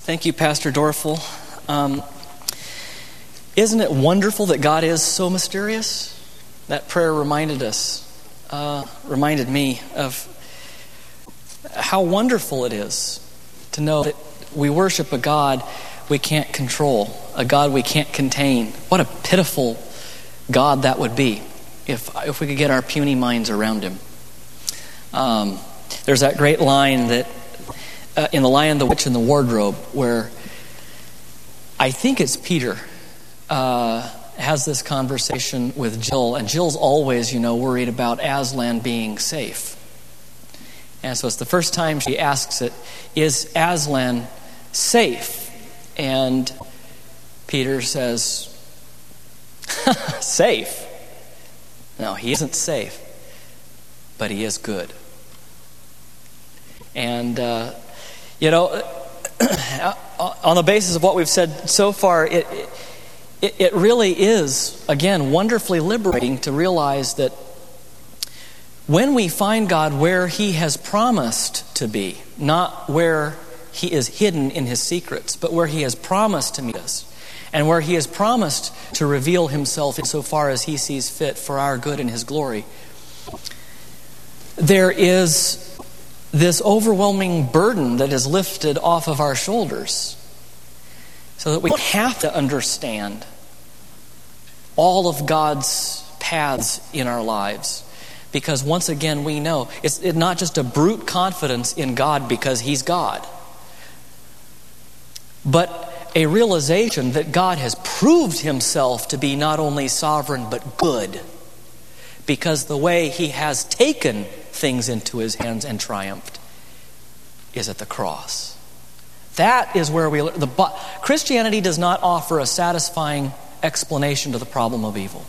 Thank you, Pastor Dorfel. Isn't it wonderful that God is so mysterious? That prayer reminded me of how wonderful it is to know that we worship a God we can't control, a God we can't contain. What a pitiful God that would be if we could get our puny minds around him. There's that great line that in The Lion, the Witch, and the Wardrobe, where I think it's Peter has this conversation with Jill, and Jill's always, worried about Aslan being safe. And so it's the first time she asks it, is Aslan safe? And Peter says, safe? No, he isn't safe, but he is good. And, on the basis of what we've said so far, it really is, again, wonderfully liberating to realize that when we find God where he has promised to be, not where he is hidden in his secrets, but where he has promised to meet us, and where he has promised to reveal himself insofar as he sees fit for our good and his glory, there is this overwhelming burden that is lifted off of our shoulders, so that we don't have to understand all of God's paths in our lives. Because once again, we know it's not just a brute confidence in God because he's God, but a realization that God has proved himself to be not only sovereign but good, because the way he has taken things into his hands and triumphed is at the cross. That is where Christianity does not offer a satisfying explanation to the problem of evil,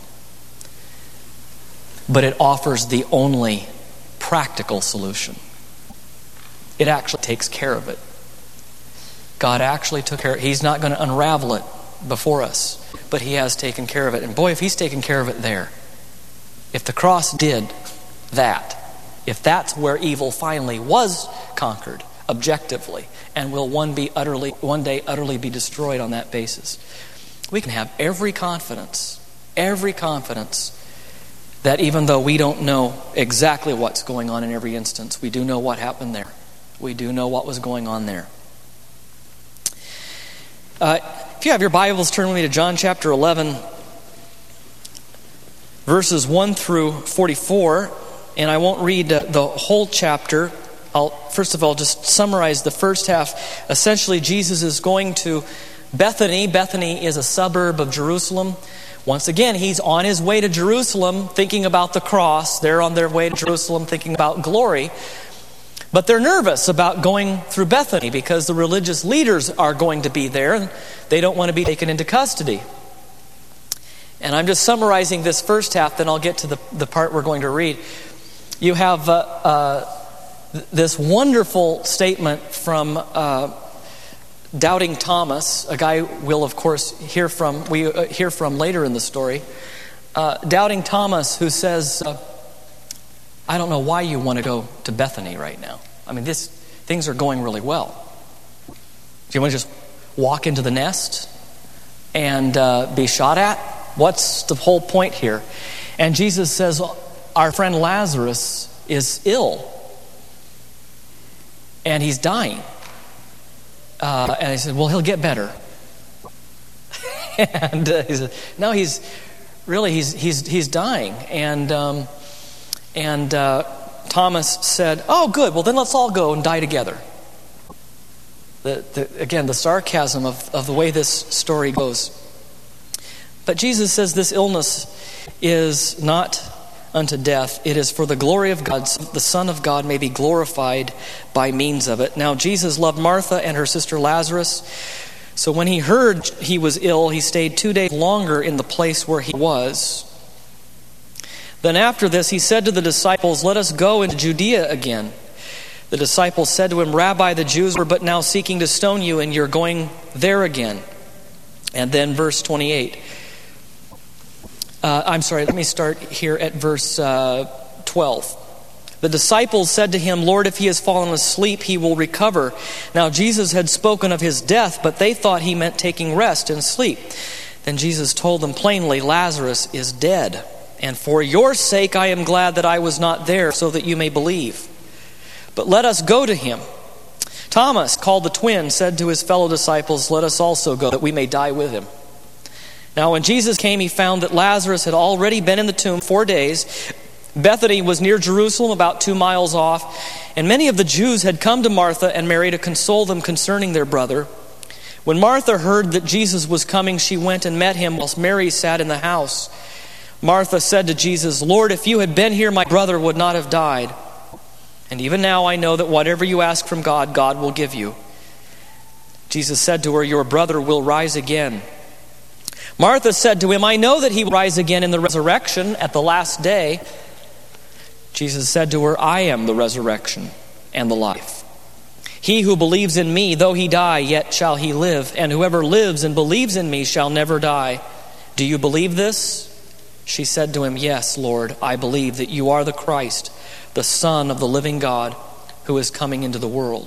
but it offers the only practical solution. It actually takes care of it. God actually took care of it. He's not going to unravel it before us, but he has taken care of it. And boy, if he's taken care of it there, if the cross did that, if that's where evil finally was conquered objectively and will one day utterly be destroyed on that basis, we can have every confidence that even though we don't know exactly what's going on in every instance, we do know what happened there. We do know what was going on there. If you have your Bibles, turn with me to John chapter 11, verses 1 through 44. And I won't read the whole chapter. I'll first of all just summarize the first half. Essentially, Jesus is going to Bethany. Bethany is a suburb of Jerusalem. Once again, he's on his way to Jerusalem thinking about the cross. They're on their way to Jerusalem thinking about glory. But they're nervous about going through Bethany because the religious leaders are going to be there and they don't want to be taken into custody. And I'm just summarizing this first half, then I'll get to the part we're going to read. You have this wonderful statement from Doubting Thomas, a guy we'll of course hear from later in the story. Doubting Thomas, who says, I don't know why you want to go to Bethany right now. I mean, things are going really well. Do you want to just walk into the nest and be shot at? What's the whole point here? And Jesus says, our friend Lazarus is ill. And he's dying. And he said, well, he'll get better. And he said, no, he's dying. And Thomas said, oh, good, well, then let's all go and die together. Again, the sarcasm of the way this story goes. But Jesus says this illness is not unto death. It is for the glory of God, so the Son of God may be glorified by means of it. Now, Jesus loved Martha and her sister Lazarus. So when he heard he was ill, he stayed 2 days longer in the place where he was. Then after this, he said to the disciples, let us go into Judea again. The disciples said to him, Rabbi, the Jews were but now seeking to stone you, and you're going there again. And then verse 28. Let me start here at verse 12. The disciples said to him, "Lord, if he has fallen asleep, he will recover." Now Jesus had spoken of his death, but they thought he meant taking rest and sleep. Then Jesus told them plainly, "Lazarus is dead, and for your sake I am glad that I was not there, so that you may believe. But let us go to him." Thomas, called the twin, said to his fellow disciples, "Let us also go, that we may die with him." Now when Jesus came, he found that Lazarus had already been in the tomb 4 days. Bethany was near Jerusalem, about 2 miles off, and many of the Jews had come to Martha and Mary to console them concerning their brother. When Martha heard that Jesus was coming, she went and met him, whilst Mary sat in the house. Martha said to Jesus, "Lord, if you had been here, my brother would not have died. And even now I know that whatever you ask from God, God will give you." Jesus said to her, "Your brother will rise again." Martha said to him, "I know that he will rise again in the resurrection at the last day." Jesus said to her, "I am the resurrection and the life. He who believes in me, though he die, yet shall he live. And whoever lives and believes in me shall never die. Do you believe this?" She said to him, "Yes, Lord, I believe that you are the Christ, the Son of the living God, who is coming into the world."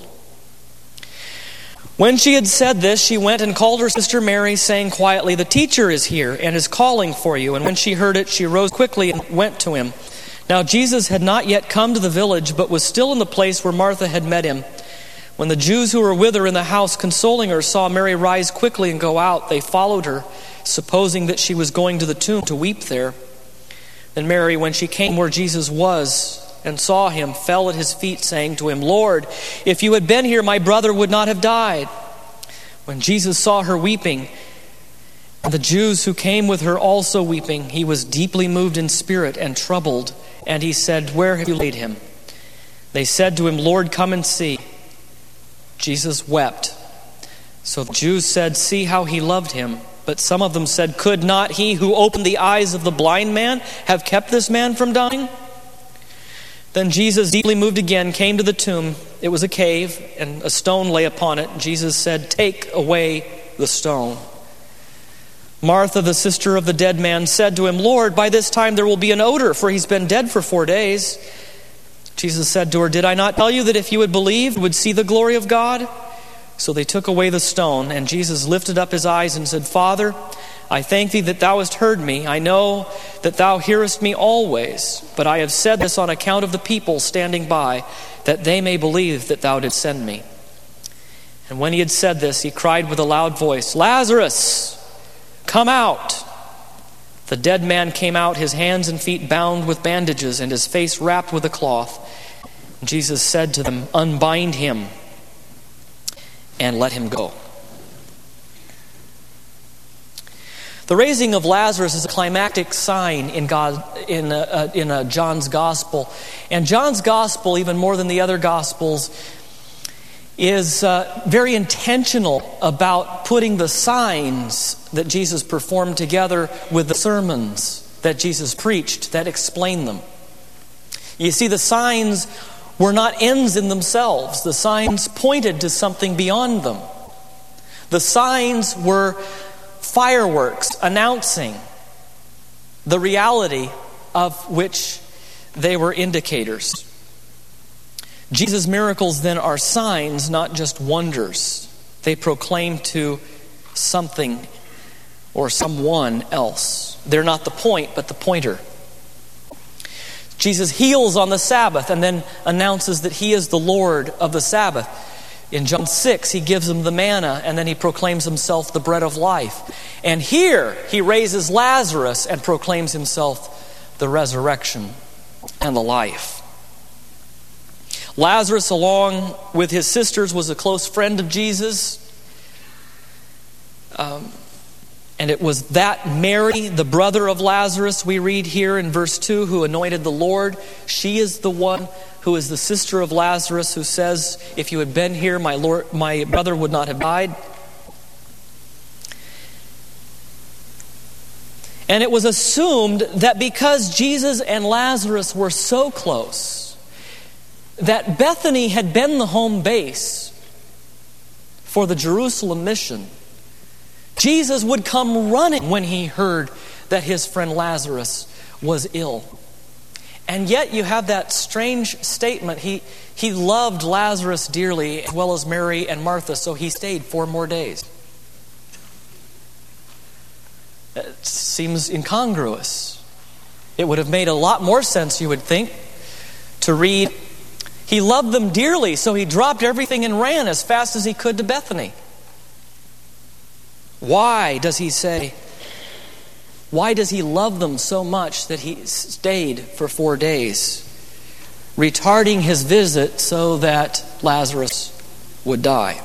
When she had said this, she went and called her sister Mary, saying quietly, "The teacher is here and is calling for you." And when she heard it, she rose quickly and went to him. Now Jesus had not yet come to the village, but was still in the place where Martha had met him. When the Jews who were with her in the house consoling her saw Mary rise quickly and go out, they followed her, supposing that she was going to the tomb to weep there. Then Mary, when she came where Jesus was and saw him, fell at his feet, saying to him, "Lord, if you had been here, my brother would not have died." When Jesus saw her weeping, and the Jews who came with her also weeping, he was deeply moved in spirit and troubled. And he said, "Where have you laid him?" They said to him, "Lord, come and see." Jesus wept. So the Jews said, "See how he loved him." But some of them said, "Could not he who opened the eyes of the blind man have kept this man from dying?" Then Jesus, deeply moved again, came to the tomb. It was a cave, and a stone lay upon it. Jesus said, "Take away the stone." Martha, the sister of the dead man, said to him, "Lord, by this time there will be an odor, for he's been dead for 4 days." Jesus said to her, "Did I not tell you that if you would believe, you would see the glory of God?" So they took away the stone, and Jesus lifted up his eyes and said, "Father, I thank thee that thou hast heard me. I know that thou hearest me always, but I have said this on account of the people standing by, that they may believe that thou didst send me." And when he had said this, he cried with a loud voice, "Lazarus, come out!" The dead man came out, his hands and feet bound with bandages, and his face wrapped with a cloth. And Jesus said to them, "Unbind him and let him go." The raising of Lazarus is a climactic sign in John's Gospel. And John's Gospel, even more than the other Gospels, is very intentional about putting the signs that Jesus performed together with the sermons that Jesus preached that explain them. You see, the signs were not ends in themselves. The signs pointed to something beyond them. The signs were fireworks announcing the reality of which they were indicators. Jesus' miracles then are signs, not just wonders. They proclaim to something or someone else. They're not the point, but the pointer. Jesus heals on the Sabbath and then announces that he is the Lord of the Sabbath. In John 6, he gives them the manna, and then he proclaims himself the bread of life. And here, he raises Lazarus and proclaims himself the resurrection and the life. Lazarus, along with his sisters, was a close friend of Jesus. And it was that Mary, the brother of Lazarus, we read here in verse 2, who anointed the Lord. She is the one who is the sister of Lazarus, who says, "If you had been here, my brother would not have died." And it was assumed that because Jesus and Lazarus were so close, that Bethany had been the home base for the Jerusalem mission. Jesus would come running when he heard that his friend Lazarus was ill. And yet you have that strange statement. He loved Lazarus dearly, as well as Mary and Martha, so he stayed 4 more days. It seems incongruous. It would have made a lot more sense, you would think, to read, he loved them dearly, so he dropped everything and ran as fast as he could to Bethany. Why does he say, why does he love them so much that he stayed for 4 days, retarding his visit so that Lazarus would die?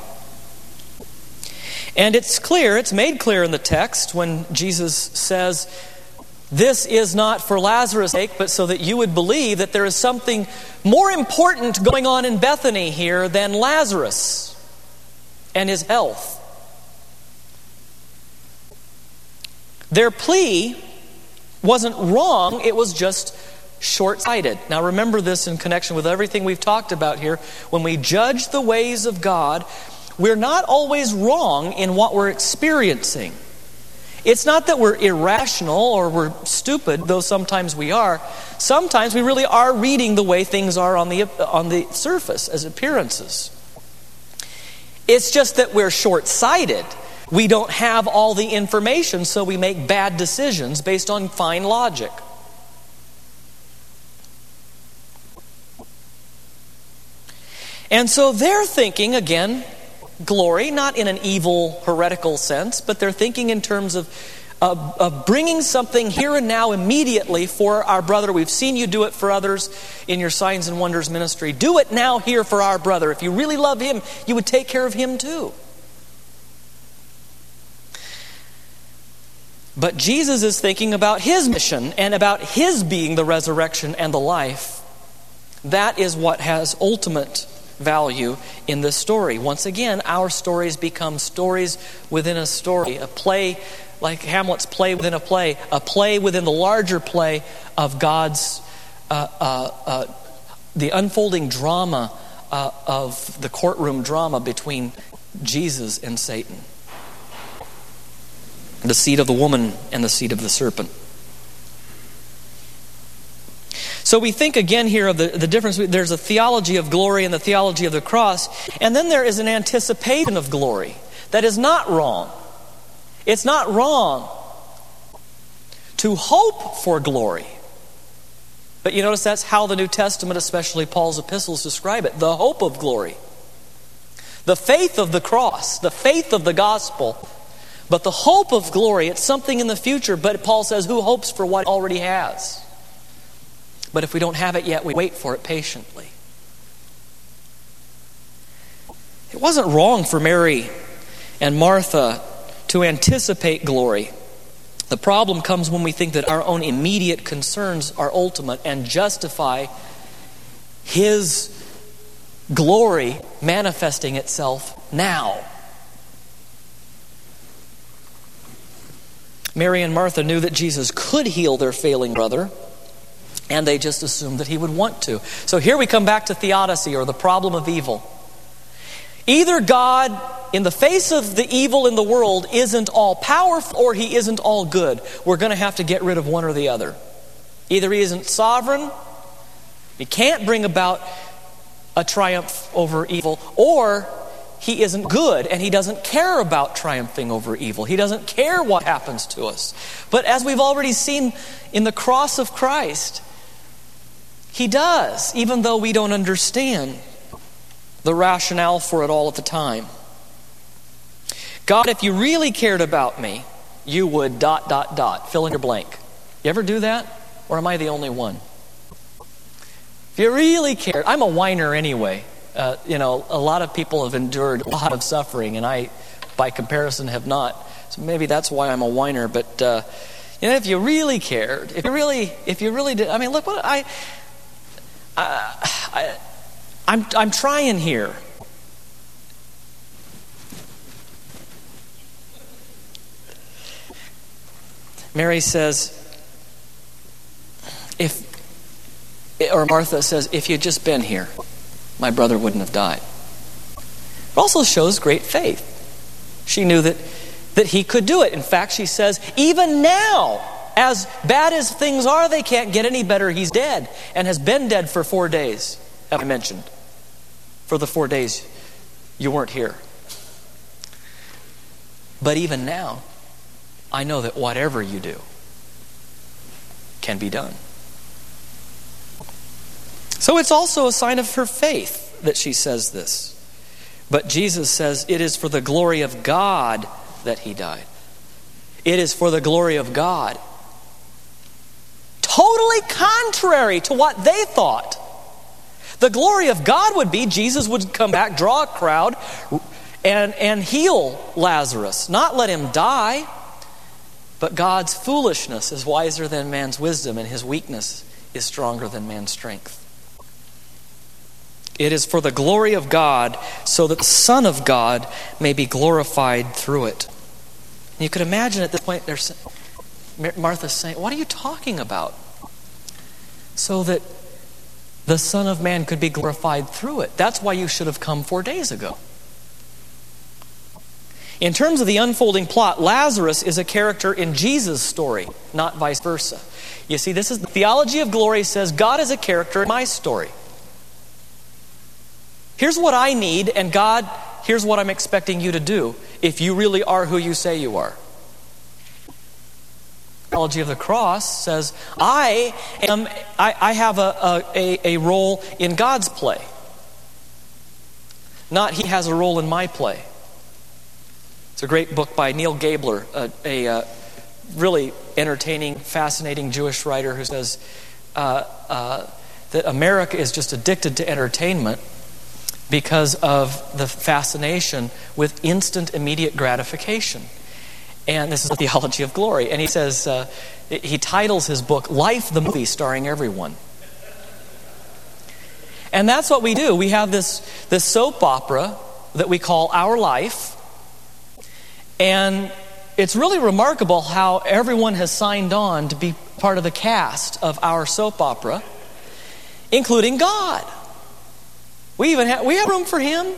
And it's clear, it's made clear in the text when Jesus says, this is not for Lazarus' sake, but so that you would believe that there is something more important going on in Bethany here than Lazarus and his health. Their plea wasn't wrong, it was just short-sighted. Now remember this in connection with everything we've talked about here. When we judge the ways of God, we're not always wrong in what we're experiencing. It's not that we're irrational or we're stupid, though sometimes we are. Sometimes we really are reading the way things are on the surface as appearances. It's just that we're short-sighted. We don't have all the information, so we make bad decisions based on fine logic. And so they're thinking, again, glory, not in an evil, heretical sense, but they're thinking in terms of bringing something here and now immediately for our brother. We've seen you do it for others in your signs and wonders ministry. Do it now here for our brother. If you really love him, you would take care of him too. But Jesus is thinking about his mission and about his being the resurrection and the life. That is what has ultimate value in this story. Once again, our stories become stories within a story, a play like Hamlet's play within a play within the larger play of God's, the unfolding drama of the courtroom drama between Jesus and Satan. The seed of the woman and the seed of the serpent. So we think again here of the difference. There's a theology of glory and the theology of the cross. And then there is an anticipation of glory that is not wrong. It's not wrong to hope for glory. But you notice that's how the New Testament, especially Paul's epistles, describe it. The hope of glory. The faith of the cross. The faith of the gospel. But the hope of glory, it's something in the future. But Paul says, who hopes for what already has? But if we don't have it yet, we wait for it patiently. It wasn't wrong for Mary and Martha to anticipate glory. The problem comes when we think that our own immediate concerns are ultimate and justify His glory manifesting itself now. Mary and Martha knew that Jesus could heal their failing brother, and they just assumed that He would want to. So here we come back to theodicy, or the problem of evil. Either God, in the face of the evil in the world, isn't all powerful or He isn't all good. We're going to have to get rid of one or the other. Either He isn't sovereign, He can't bring about a triumph over evil, or He isn't good and He doesn't care about triumphing over evil. He doesn't care what happens to us. But as we've already seen in the cross of Christ, He does, even though we don't understand the rationale for it all at the time. God, if you really cared about me, you would ... fill in your blank. You ever do that? Or am I the only one? If you really cared, I'm a whiner anyway. A lot of people have endured a lot of suffering, and I, by comparison, have not. So maybe that's why I'm a whiner. But if you really cared, if you really did, I mean, look what I'm trying here. Mary says, or Martha says, if you'd just been here, my brother wouldn't have died. It also shows great faith. She knew that He could do it. In fact, she says, even now, as bad as things are, they can't get any better. He's dead and has been dead for 4 days, as I mentioned. For the 4 days you weren't here. But even now, I know that whatever you do can be done. So it's also a sign of her faith that she says this. But Jesus says it is for the glory of God that he died. It is for the glory of God. Totally contrary to what they thought. The glory of God would be Jesus would come back, draw a crowd, and heal Lazarus. Not let him die. But God's foolishness is wiser than man's wisdom, and his weakness is stronger than man's strength. It is for the glory of God, so that the Son of God may be glorified through it. And you could imagine at this point, Martha's saying, what are you talking about? So that the Son of Man could be glorified through it. That's why you should have come 4 days ago. In terms of the unfolding plot, Lazarus is a character in Jesus' story, not vice versa. You see, this is the theology of glory says God is a character in my story. Here's what I need, and God, here's what I'm expecting you to do if you really are who you say you are. The theology of the cross says I have a role in God's play. Not he has a role in my play. It's a great book by Neil Gabler, a really entertaining, fascinating Jewish writer who says that America is just addicted to entertainment because of the fascination with instant, immediate gratification. And this is the theology of glory. And he says, he titles his book, Life the Movie Starring Everyone. And that's what we do. We have this soap opera that we call Our Life. And it's really remarkable how everyone has signed on to be part of the cast of our soap opera, including God. We have room for him.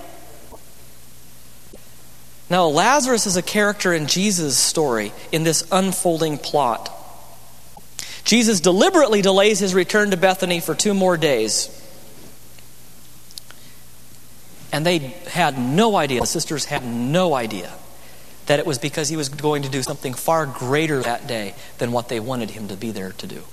No, Lazarus is a character in Jesus' story in this unfolding plot. Jesus deliberately delays his return to Bethany for 2 more days. And they had no idea, the sisters had no idea, that it was because he was going to do something far greater that day than what they wanted him to be there to do.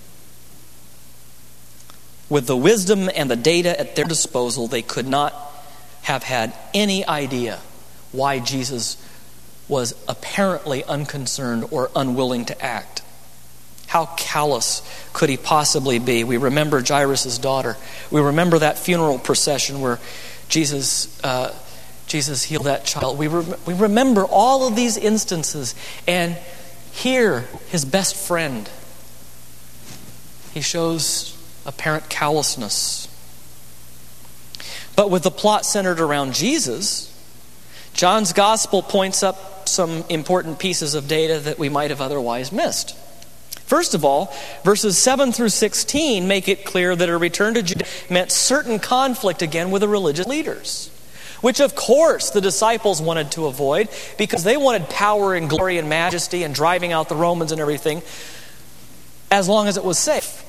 With the wisdom and the data at their disposal, they could not have had any idea why Jesus was apparently unconcerned or unwilling to act. How callous could he possibly be? We remember Jairus' daughter. We remember that funeral procession where Jesus healed that child. We remember all of these instances. And here, his best friend, he shows apparent callousness. But with the plot centered around Jesus, John's gospel points up some important pieces of data that we might have otherwise missed. First of all, verses 7 through 16 make it clear that a return to Judea meant certain conflict again with the religious leaders, which of course the disciples wanted to avoid because they wanted power and glory and majesty and driving out the Romans and everything as long as it was safe.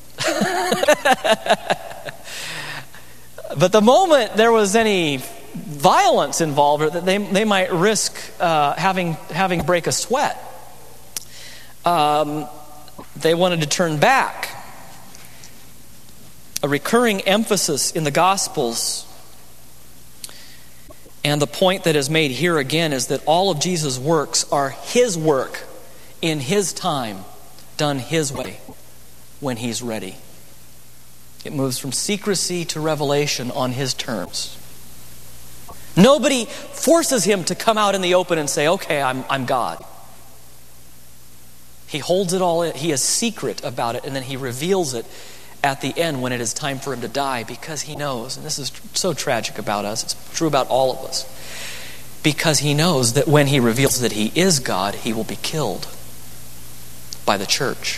But the moment there was any violence involved, or that they might risk having break a sweat, they wanted to turn back. A recurring emphasis in the Gospels, and the point that is made here again, is that all of Jesus' works are his work in his time, done his way when he's ready. It moves from secrecy to revelation on his terms. Nobody forces him to come out in the open and say, okay, I'm God. He holds it all in. He is secret about it, and then he reveals it at the end when it is time for him to die, because he knows, and this is so tragic about us, it's true about all of us, because he knows that when he reveals that he is God, he will be killed by the church.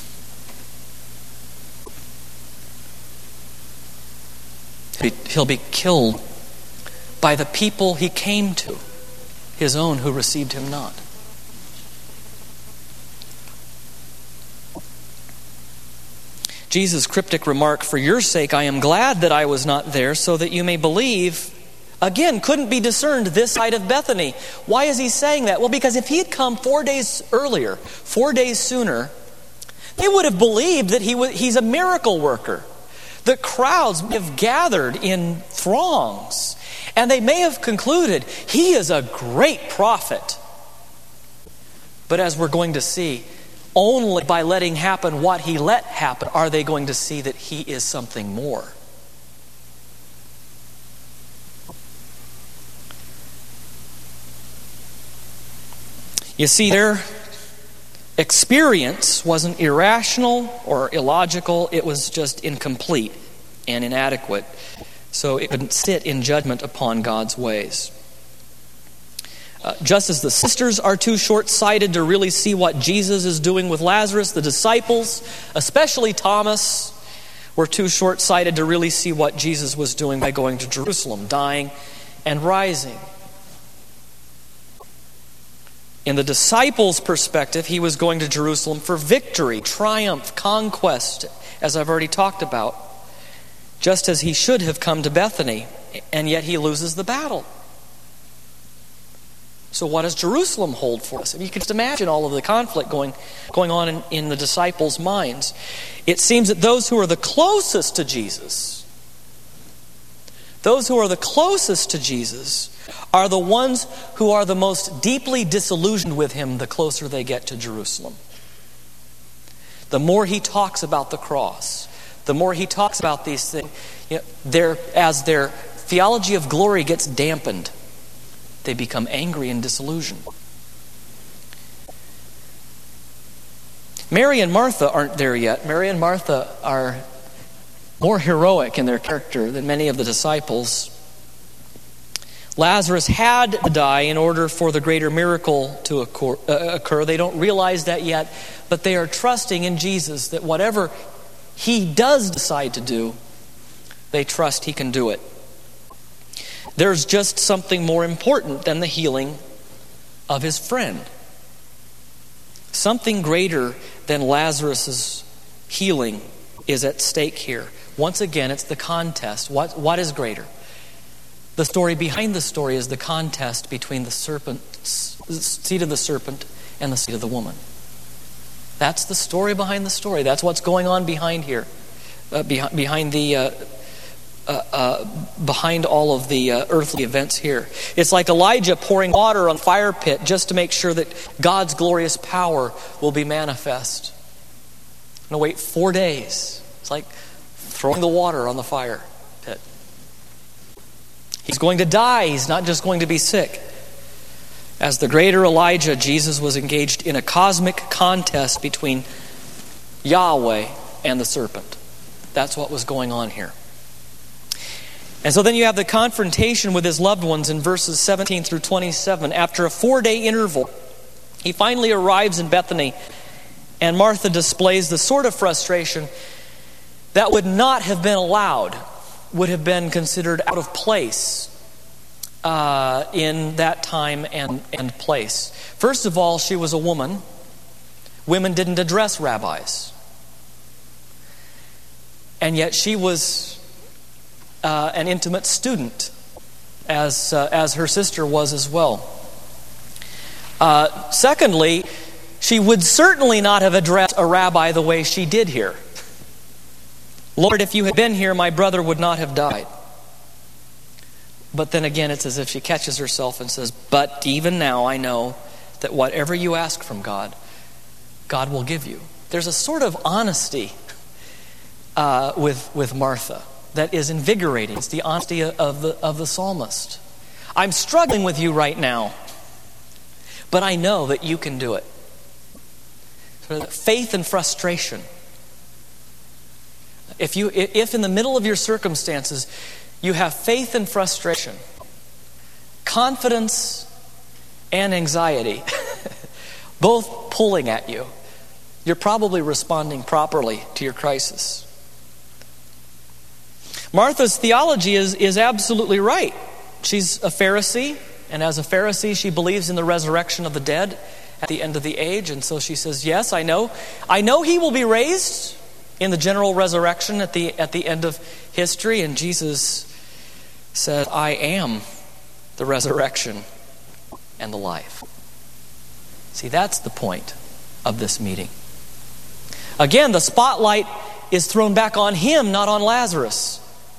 He'll be killed by the people he came to, his own who received him not. Jesus' cryptic remark, "For your sake I am glad that I was not there, so that you may believe," again, couldn't be discerned this side of Bethany. Why is he saying that? Well, because if he had come 4 days earlier, 4 days sooner, they would have believed that he's a miracle worker. The crowds may have gathered in throngs, and they may have concluded he is a great prophet. But as we're going to see, only by letting happen what he let happen are they going to see that he is something more. You see, their experience wasn't irrational or illogical. It was just incomplete and inadequate. So it couldn't sit in judgment upon God's ways. Just as the sisters are too short-sighted to really see what Jesus is doing with Lazarus, the disciples, especially Thomas, were too short-sighted to really see what Jesus was doing by going to Jerusalem, dying and rising. In the disciples' perspective, he was going to Jerusalem for victory, triumph, conquest, as I've already talked about, just as he should have come to Bethany, and yet he loses the battle. So what does Jerusalem hold for us? And you can just imagine all of the conflict going on in the disciples' minds. It seems that those who are the closest to Jesus, are the ones who are the most deeply disillusioned with him the closer they get to Jerusalem. The more he talks about the cross, the more he talks about these things, as their theology of glory gets dampened, they become angry and disillusioned. Mary and Martha aren't there yet. Mary and Martha are more heroic in their character than many of the disciples. Lazarus had to die in order for the greater miracle to occur. They don't realize that yet, but they are trusting in Jesus that whatever he does decide to do, they trust he can do it. There's just something more important than the healing of his friend. Something greater than Lazarus' healing is at stake here. Once again, it's the contest. What is greater? The story behind the story is the contest between the seed of the serpent and the seed of the woman. That's the story behind the story. That's what's going on behind here, behind all of the earthly events here. It's like Elijah pouring water on a fire pit just to make sure that God's glorious power will be manifest. And wait 4 days. It's like throwing the water on the fire pit. He's going to die. He's not just going to be sick. As the greater Elijah, Jesus was engaged in a cosmic contest between Yahweh and the serpent. That's what was going on here. And so then you have the confrontation with his loved ones in verses 17 through 27. After a 4-day interval, he finally arrives in Bethany, and Martha displays the sort of frustration that would not have been allowed, would have been considered out of place in that time and place. First of all, she was a woman. Women didn't address rabbis. And yet she was an intimate student, as her sister was as well. Secondly, she would certainly not have addressed a rabbi the way she did here. Lord, if you had been here, my brother would not have died. But then again, it's as if she catches herself and says, but even now I know that whatever you ask from God, God will give you. There's a sort of honesty with Martha that is invigorating. It's the honesty of the psalmist. I'm struggling with you right now, but I know that you can do it. So faith and frustration. If in the middle of your circumstances you have faith and frustration, confidence and anxiety, both pulling at you, you're probably responding properly to your crisis. Martha's theology is absolutely right. She's a Pharisee, and as a Pharisee, she believes in the resurrection of the dead at the end of the age, and so she says, yes, I know he will be raised in the general resurrection at the end of history? And Jesus said, I am the resurrection and the life. See, that's the point of this meeting. Again, the spotlight is thrown back on him, not on Lazarus.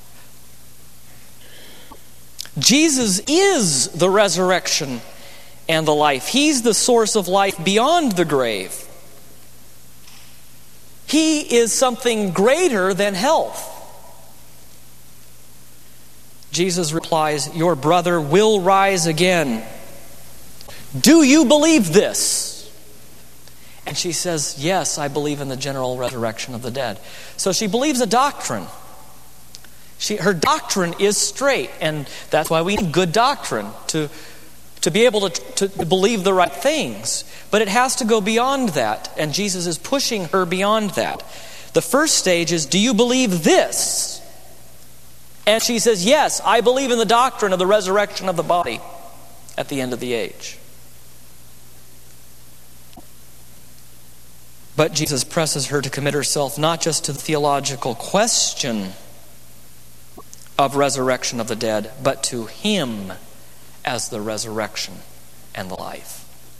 Jesus is the resurrection and the life. He's the source of life beyond the grave. He is something greater than health. Jesus replies, your brother will rise again. Do you believe this? And she says, yes, I believe in the general resurrection of the dead. So she believes a doctrine. Her doctrine is straight, and that's why we need good doctrine to be able to believe the right things. But it has to go beyond that, and Jesus is pushing her beyond that. The first stage is, do you believe this? And she says, yes, I believe in the doctrine of the resurrection of the body at the end of the age. But Jesus presses her to commit herself not just to the theological question of resurrection of the dead, but to Him as the resurrection and the life.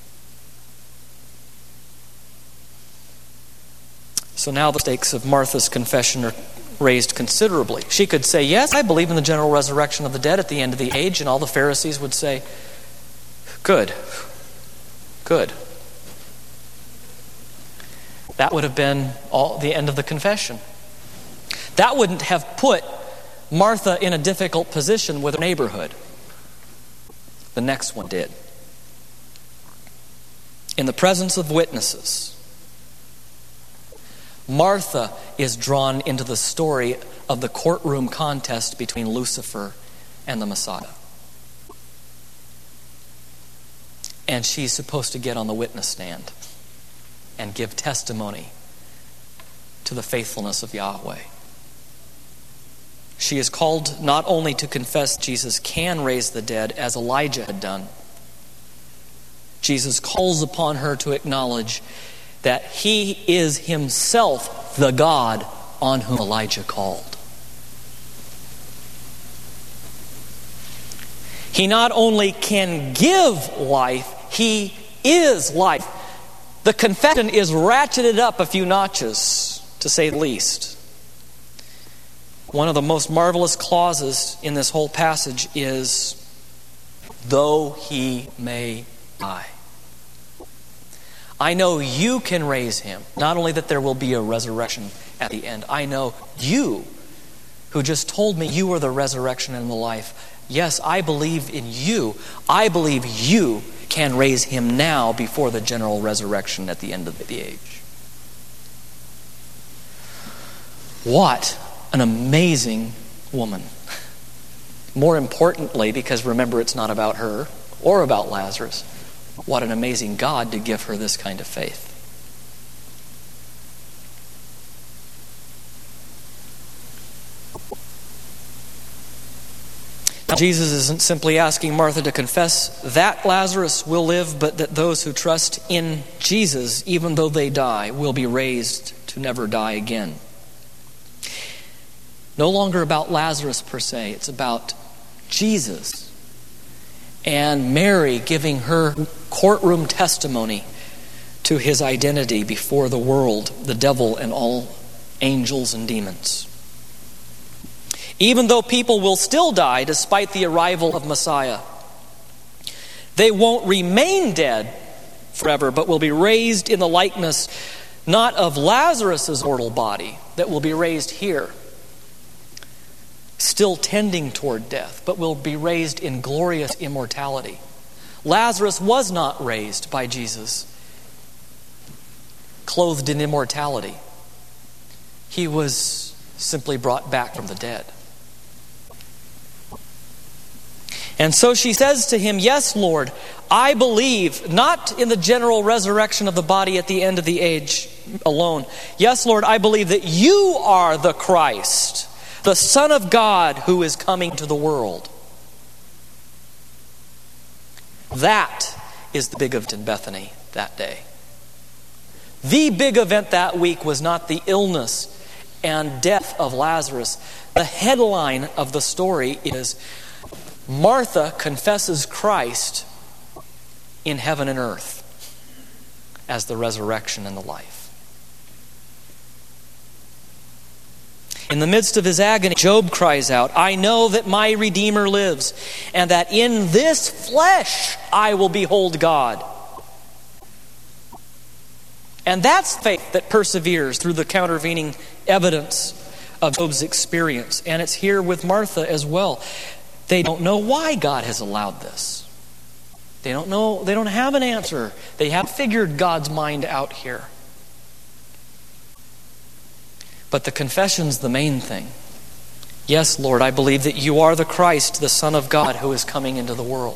So now the stakes of Martha's confession are raised considerably. She could say, yes, I believe in the general resurrection of the dead at the end of the age, and all the Pharisees would say, good. That would have been the end of the confession. That wouldn't have put Martha in a difficult position with her neighborhood. The next one did. In the presence of witnesses, Martha is drawn into the story of the courtroom contest between Lucifer and the Messiah. And she's supposed to get on the witness stand and give testimony to the faithfulness of Yahweh. She is called not only to confess Jesus can raise the dead, as Elijah had done. Jesus calls upon her to acknowledge that He is Himself the God on whom Elijah called. He not only can give life, He is life. The confession is ratcheted up a few notches, to say the least. One of the most marvelous clauses in this whole passage is, though he may die. I know you can raise him. Not only that there will be a resurrection at the end. I know you, who just told me you are the resurrection and the life. Yes, I believe in you. I believe you can raise him now before the general resurrection at the end of the age. What an amazing woman. More importantly, because remember, it's not about her or about Lazarus. What an amazing God to give her this kind of faith. Jesus isn't simply asking Martha to confess that Lazarus will live, but that those who trust in Jesus, even though they die, will be raised to never die again. No longer about Lazarus per se, it's about Jesus and Mary giving her courtroom testimony to his identity before the world, the devil, and all angels and demons. Even though people will still die despite the arrival of Messiah, they won't remain dead forever, but will be raised in the likeness not of Lazarus' mortal body that will be raised here, still tending toward death, but will be raised in glorious immortality. Lazarus was not raised by Jesus, clothed in immortality. He was simply brought back from the dead. And so she says to him, yes, Lord, I believe, not in the general resurrection of the body at the end of the age alone. Yes, Lord, I believe that you are the Christ, the Son of God who is coming to the world. That is the big event in Bethany that day. The big event that week was not the illness and death of Lazarus. The headline of the story is Martha confesses Christ in heaven and earth as the resurrection and the life. In the midst of his agony, Job cries out, I know that my Redeemer lives, and that in this flesh I will behold God. And that's faith that perseveres through the countervening evidence of Job's experience. And it's here with Martha as well. They don't know why God has allowed this. They don't know, they don't have an answer. They haven't figured God's mind out here. But the confession's the main thing. Yes, Lord, I believe that you are the Christ, the Son of God, who is coming into the world.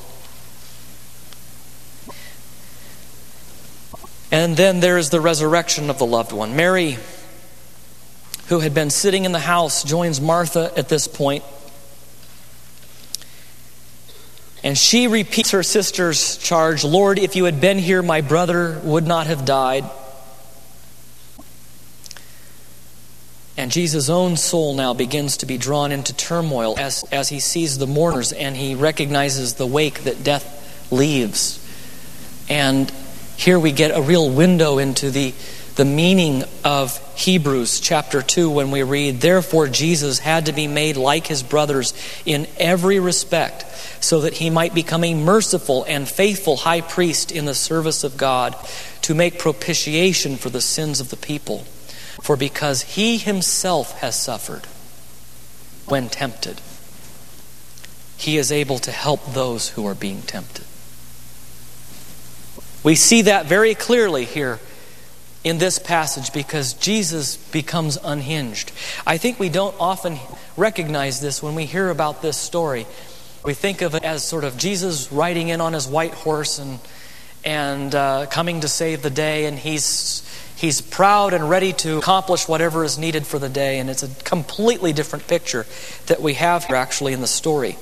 And then there is the resurrection of the loved one. Mary, who had been sitting in the house, joins Martha at this point. And she repeats her sister's charge, Lord, if you had been here, my brother would not have died. And Jesus' own soul now begins to be drawn into turmoil as he sees the mourners and he recognizes the wake that death leaves. And here we get a real window into the meaning of Hebrews chapter 2 when we read, therefore Jesus had to be made like his brothers in every respect so that he might become a merciful and faithful high priest in the service of God to make propitiation for the sins of the people. For because he himself has suffered when tempted, he is able to help those who are being tempted. We see that very clearly here in this passage because Jesus becomes unhinged. I think we don't often recognize this when we hear about this story. We think of it as sort of Jesus riding in on his white horse and coming to save the day, and he's proud and ready to accomplish whatever is needed for the day. And it's a completely different picture that we have here actually in the story.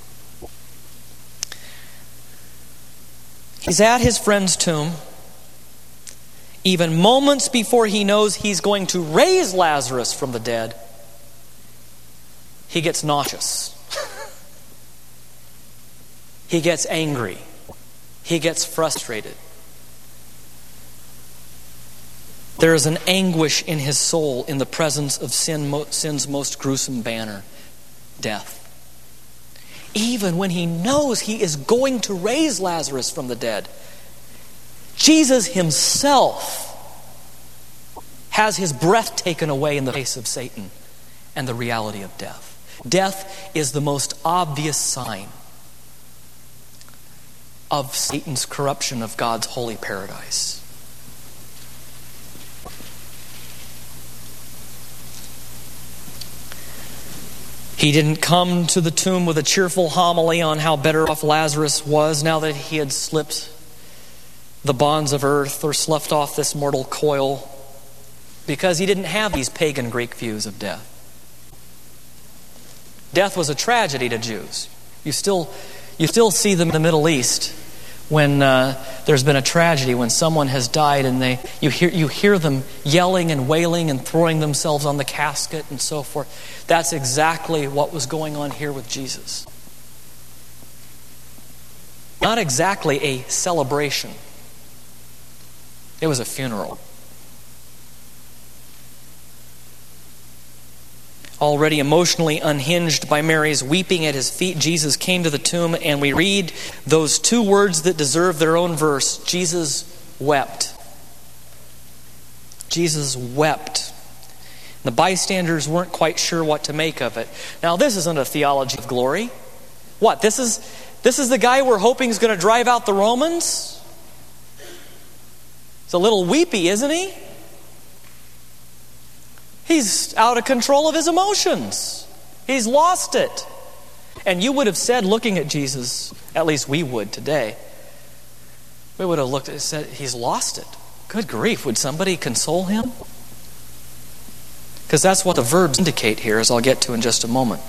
He's at his friend's tomb. Even moments before he knows he's going to raise Lazarus from the dead, he gets nauseous. He gets angry. He gets frustrated. There is an anguish in his soul in the presence of sin's most gruesome banner, death. Even when he knows he is going to raise Lazarus from the dead, Jesus himself has his breath taken away in the face of Satan and the reality of death. Death is the most obvious sign of Satan's corruption of God's holy paradise. He didn't come to the tomb with a cheerful homily on how better off Lazarus was now that he had slipped the bonds of earth or sloughed off this mortal coil, because he didn't have these pagan Greek views of death. Death was a tragedy to Jews. You still see them in the Middle East when there's been a tragedy, when someone has died, and you hear them yelling and wailing and throwing themselves on the casket and so forth. That's exactly what was going on here with Jesus. Not exactly a celebration. It was a funeral. Already emotionally unhinged by Mary's weeping at his feet, Jesus came to the tomb, and we read those two words that deserve their own verse. Jesus wept. Jesus wept. The bystanders weren't quite sure what to make of it. Now, this isn't a theology of glory. What? This is the guy we're hoping is going to drive out the Romans? He's a little weepy, isn't he? He's out of control of his emotions. He's lost it. And you would have said, looking at Jesus, at least we would today, we would have looked and said, he's lost it. Good grief, would somebody console him? Because that's what the verbs indicate here, as I'll get to in just a moment.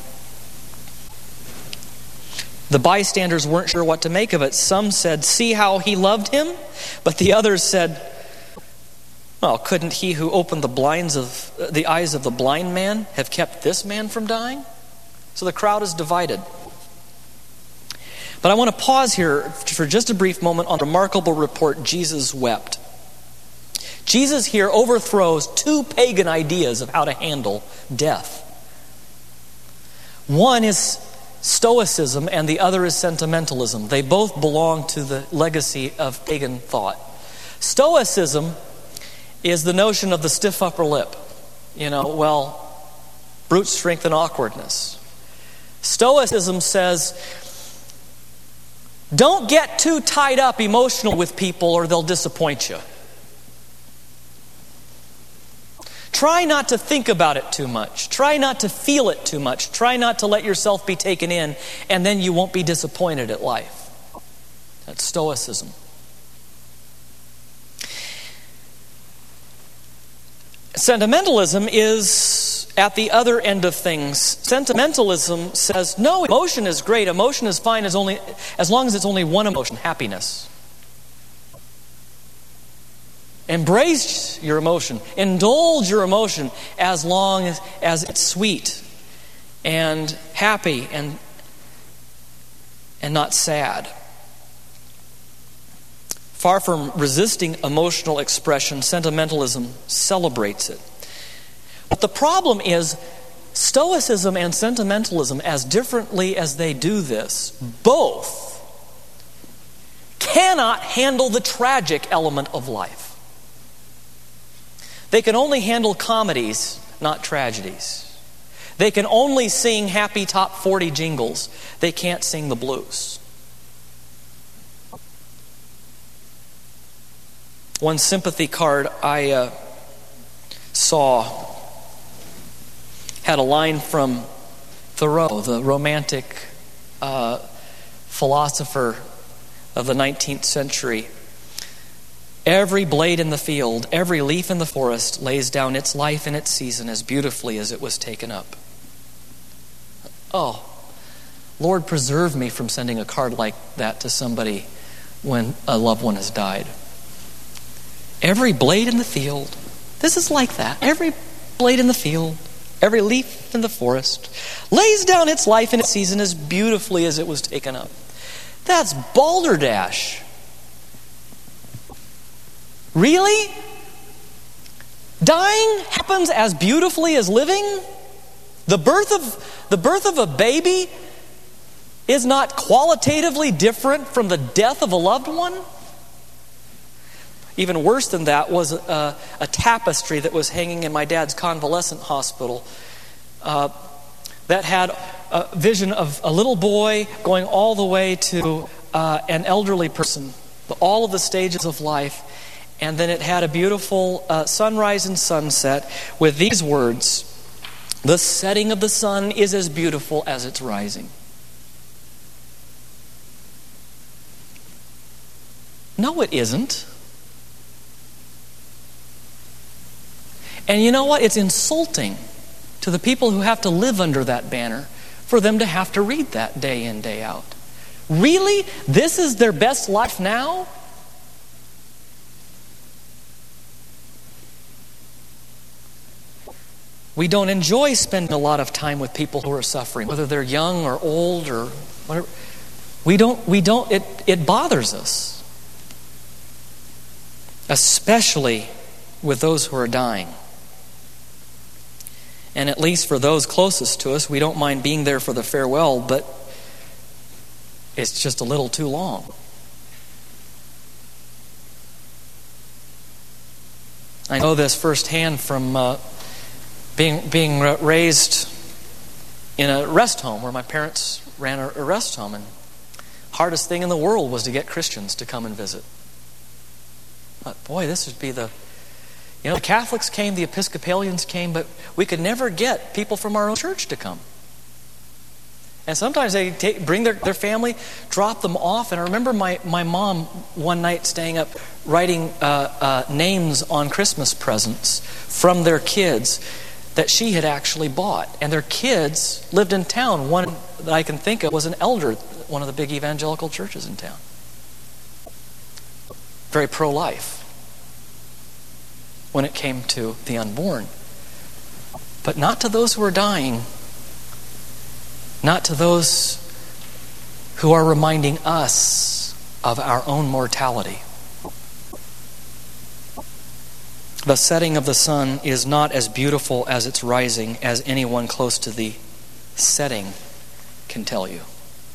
The bystanders weren't sure what to make of it. Some said, see how he loved him? But the others said, Well, couldn't he who opened the eyes of the blind man have kept this man from dying? So the crowd is divided. But I want to pause here for just a brief moment on the remarkable report, Jesus wept. Jesus here overthrows two pagan ideas of how to handle death. One is Stoicism and the other is sentimentalism. They both belong to the legacy of pagan thought. Stoicism is the notion of the stiff upper lip. Brute strength and awkwardness. Stoicism says, don't get too tied up emotional with people or they'll disappoint you. Try not to think about it too much. Try not to feel it too much. Try not to let yourself be taken in, and then you won't be disappointed at life. That's Stoicism. Sentimentalism is at the other end of things. Sentimentalism says, no, emotion is great. Emotion is fine as long as it's only one emotion, happiness. Embrace your emotion. Indulge your emotion as long as it's sweet and happy and not sad. Far from resisting emotional expression, sentimentalism celebrates it. But the problem is, Stoicism and sentimentalism, as differently as they do this, both cannot handle the tragic element of life. They can only handle comedies, not tragedies. They can only sing happy top 40 jingles. They can't sing the blues. One sympathy card I saw had a line from Thoreau, the romantic philosopher of the 19th century. Every blade in the field, every leaf in the forest lays down its life in its season as beautifully as it was taken up. Oh, Lord, preserve me from sending a card like that to somebody when a loved one has died. Every blade in the field, this is like that. Every blade in the field, every leaf in the forest lays down its life in its season as beautifully as it was taken up. That's balderdash. Really? Dying happens as beautifully as living? The birth of a baby is not qualitatively different from the death of a loved one? Even worse than that was a tapestry that was hanging in my dad's convalescent hospital that had a vision of a little boy going all the way to an elderly person, all of the stages of life. And then it had a beautiful sunrise and sunset with these words, "The setting of the sun is as beautiful as its rising." No, it isn't. And you know what? It's insulting to the people who have to live under that banner for them to have to read that day in, day out. Really? This is their best life now? We don't enjoy spending a lot of time with people who are suffering, whether they're young or old or whatever. It bothers us. Especially with those who are dying. And at least for those closest to us, we don't mind being there for the farewell, but it's just a little too long. I know this firsthand from being raised in a rest home where my parents ran a rest home, and hardest thing in the world was to get Christians to come and visit. But boy, this would be the Catholics came, the Episcopalians came, but we could never get people from our own church to come. And sometimes they bring their family, drop them off. And I remember my mom one night staying up writing names on Christmas presents from their kids that she had actually bought. And their kids lived in town. One that I can think of was an elder at one of the big evangelical churches in town. Very pro-life. when it came to the unborn. But not to those who are dying. Not to those who are reminding us of our own mortality. The setting of the sun is not as beautiful as its rising, as anyone close to the setting can tell you.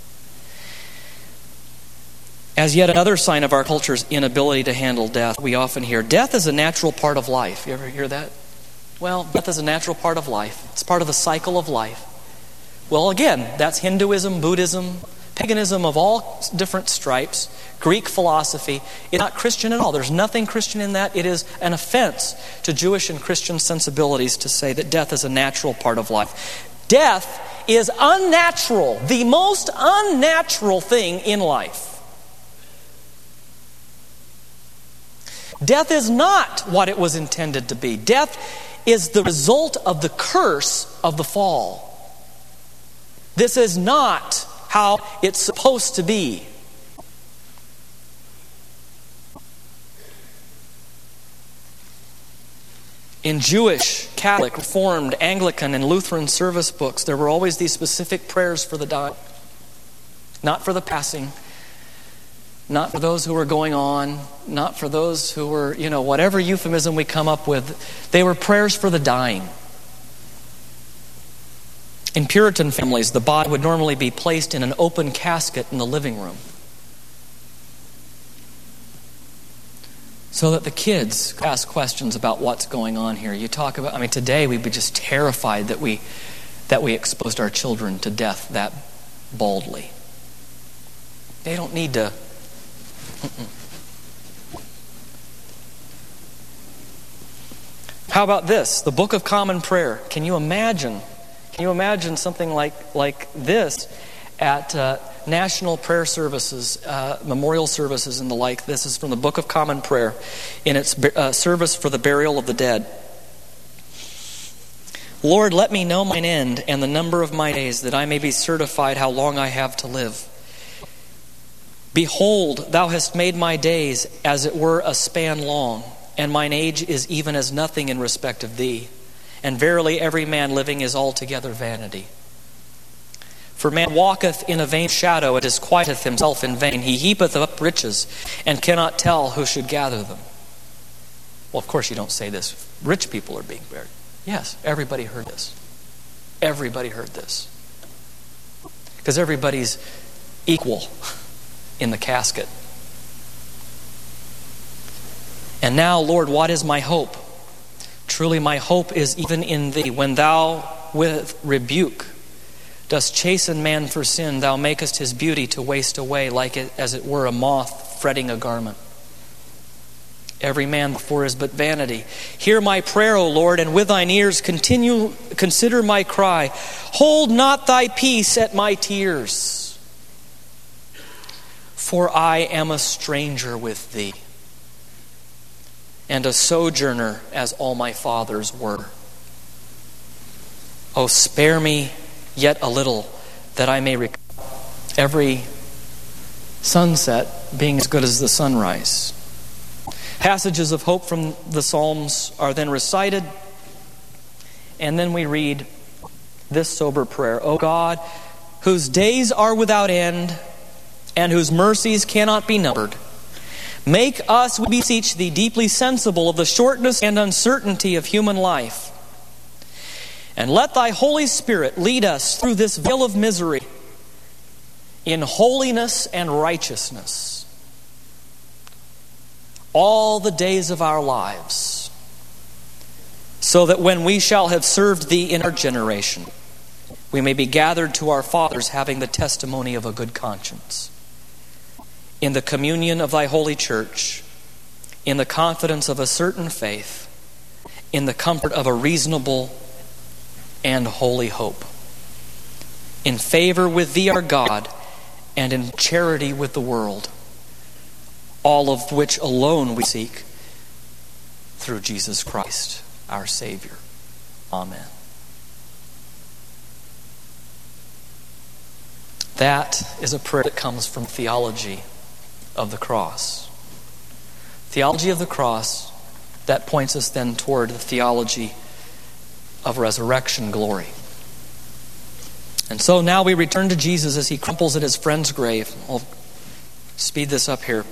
As yet another sign of our culture's inability to handle death, we often hear, death is a natural part of life. You ever hear that? Well, death is a natural part of life. It's part of the cycle of life. Well, again, that's Hinduism, Buddhism, paganism of all different stripes, Greek philosophy. It's not Christian at all. There's nothing Christian in that. It is an offense to Jewish and Christian sensibilities to say that death is a natural part of life. Death is unnatural, the most unnatural thing in life. Death is not what it was intended to be. Death is the result of the curse of the fall. This is not how it's supposed to be. In Jewish, Catholic, Reformed, Anglican, and Lutheran service books, there were always these specific prayers for the dying. Not for the passing, not for those who were going on, not for those who were, whatever euphemism we come up with. They were prayers for the dying. In Puritan families, the body would normally be placed in an open casket in the living room, so that the kids ask questions about what's going on here. You talk about, today we'd be just terrified that we exposed our children to death that boldly. They don't need to. How about this? The Book of Common Prayer. Can you imagine something like this at national prayer services, memorial services and the like? This is from the Book of Common Prayer in its service for the burial of the dead. Lord, let me know mine end and the number of my days, that I may be certified how long I have to live. Behold, thou hast made my days as it were a span long, and mine age is even as nothing in respect of thee. And verily every man living is altogether vanity. For man walketh in a vain shadow, and disquieteth himself in vain. He heapeth up riches, and cannot tell who should gather them. Well, of course you don't say this. Rich people are being buried. Yes, everybody heard this. Everybody heard this. Because everybody's equal in the casket. And now, Lord, what is my hope? Truly my hope is even in thee. When thou with rebuke dost chasten man for sin, thou makest his beauty to waste away, like as it were a moth fretting a garment. Every man before is but vanity. Hear my prayer, O Lord, and with thine ears consider my cry. Hold not thy peace at my tears, for I am a stranger with thee, and a sojourner as all my fathers were. O spare me yet a little, that I may recover, every sunset being as good as the sunrise. Passages of hope from the Psalms are then recited, and then we read this sober prayer. O God, whose days are without end, and whose mercies cannot be numbered, make us, we beseech thee, deeply sensible of the shortness and uncertainty of human life. And let thy Holy Spirit lead us through this vale of misery in holiness and righteousness all the days of our lives, so that when we shall have served thee in our generation, we may be gathered to our fathers, having the testimony of a good conscience, in the communion of thy holy church, in the confidence of a certain faith, in the comfort of a reasonable and holy hope, in favor with thee our God, and in charity with the world, all of which alone we seek through Jesus Christ, our Savior. Amen. That is a prayer that comes from theology of the cross. Theology of the cross that points us then toward the theology of resurrection glory. And so now we return to Jesus as he crumples at his friend's grave. I'll speed this up here.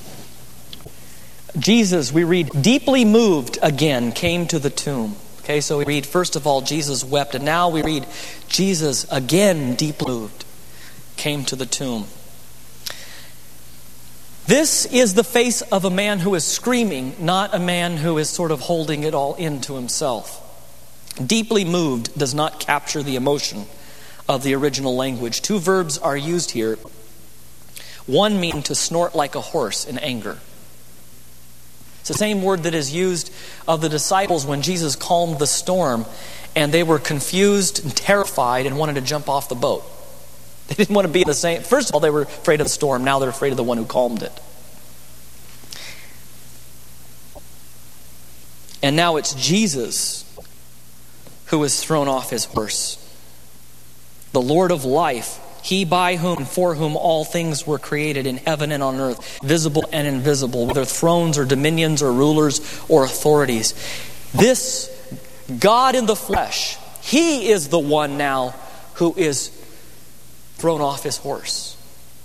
Jesus, we read, deeply moved again, came to the tomb. Okay, so we read, first of all, Jesus wept. And now we read, Jesus, again deeply moved, came to the tomb. This is the face of a man who is screaming, not a man who is sort of holding it all into himself. Deeply moved does not capture the emotion of the original language. Two verbs are used here. One meaning to snort like a horse in anger. It's the same word that is used of the disciples when Jesus calmed the storm and they were confused and terrified and wanted to jump off the boat. They didn't want to be in the same... First of all, they were afraid of the storm. Now they're afraid of the one who calmed it. And now it's Jesus who is thrown off his horse. The Lord of life, he by whom and for whom all things were created in heaven and on earth, visible and invisible, whether thrones or dominions or rulers or authorities. This God in the flesh, he is the one now who is thrown off his horse.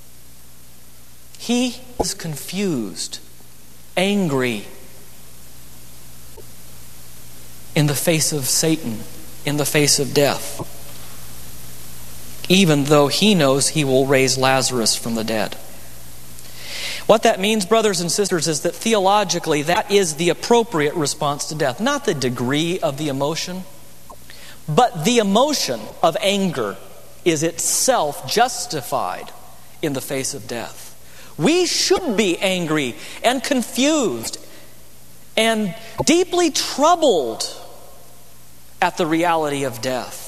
He is confused, angry, in the face of Satan, in the face of death, even though he knows he will raise Lazarus from the dead. What that means, brothers and sisters, is that theologically that is the appropriate response to death. Not the degree of the emotion, but the emotion of anger is itself justified in the face of death. We should be angry and confused and deeply troubled at the reality of death.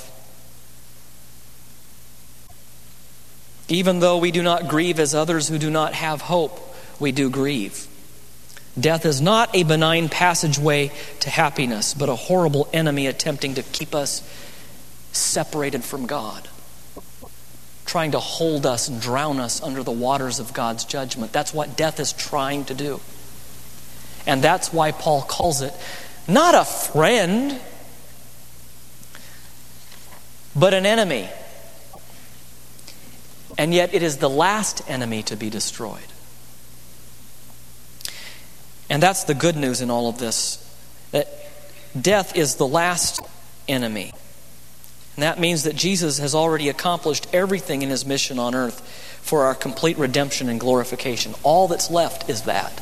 Even though we do not grieve as others who do not have hope, we do grieve. Death is not a benign passageway to happiness, but a horrible enemy attempting to keep us separated from God, trying to hold us and drown us under the waters of God's judgment. That's what death is trying to do. And that's why Paul calls it not a friend, but an enemy. And yet it is the last enemy to be destroyed. And that's the good news in all of this, that death is the last enemy. And that means that Jesus has already accomplished everything in his mission on earth for our complete redemption and glorification. All that's left is that.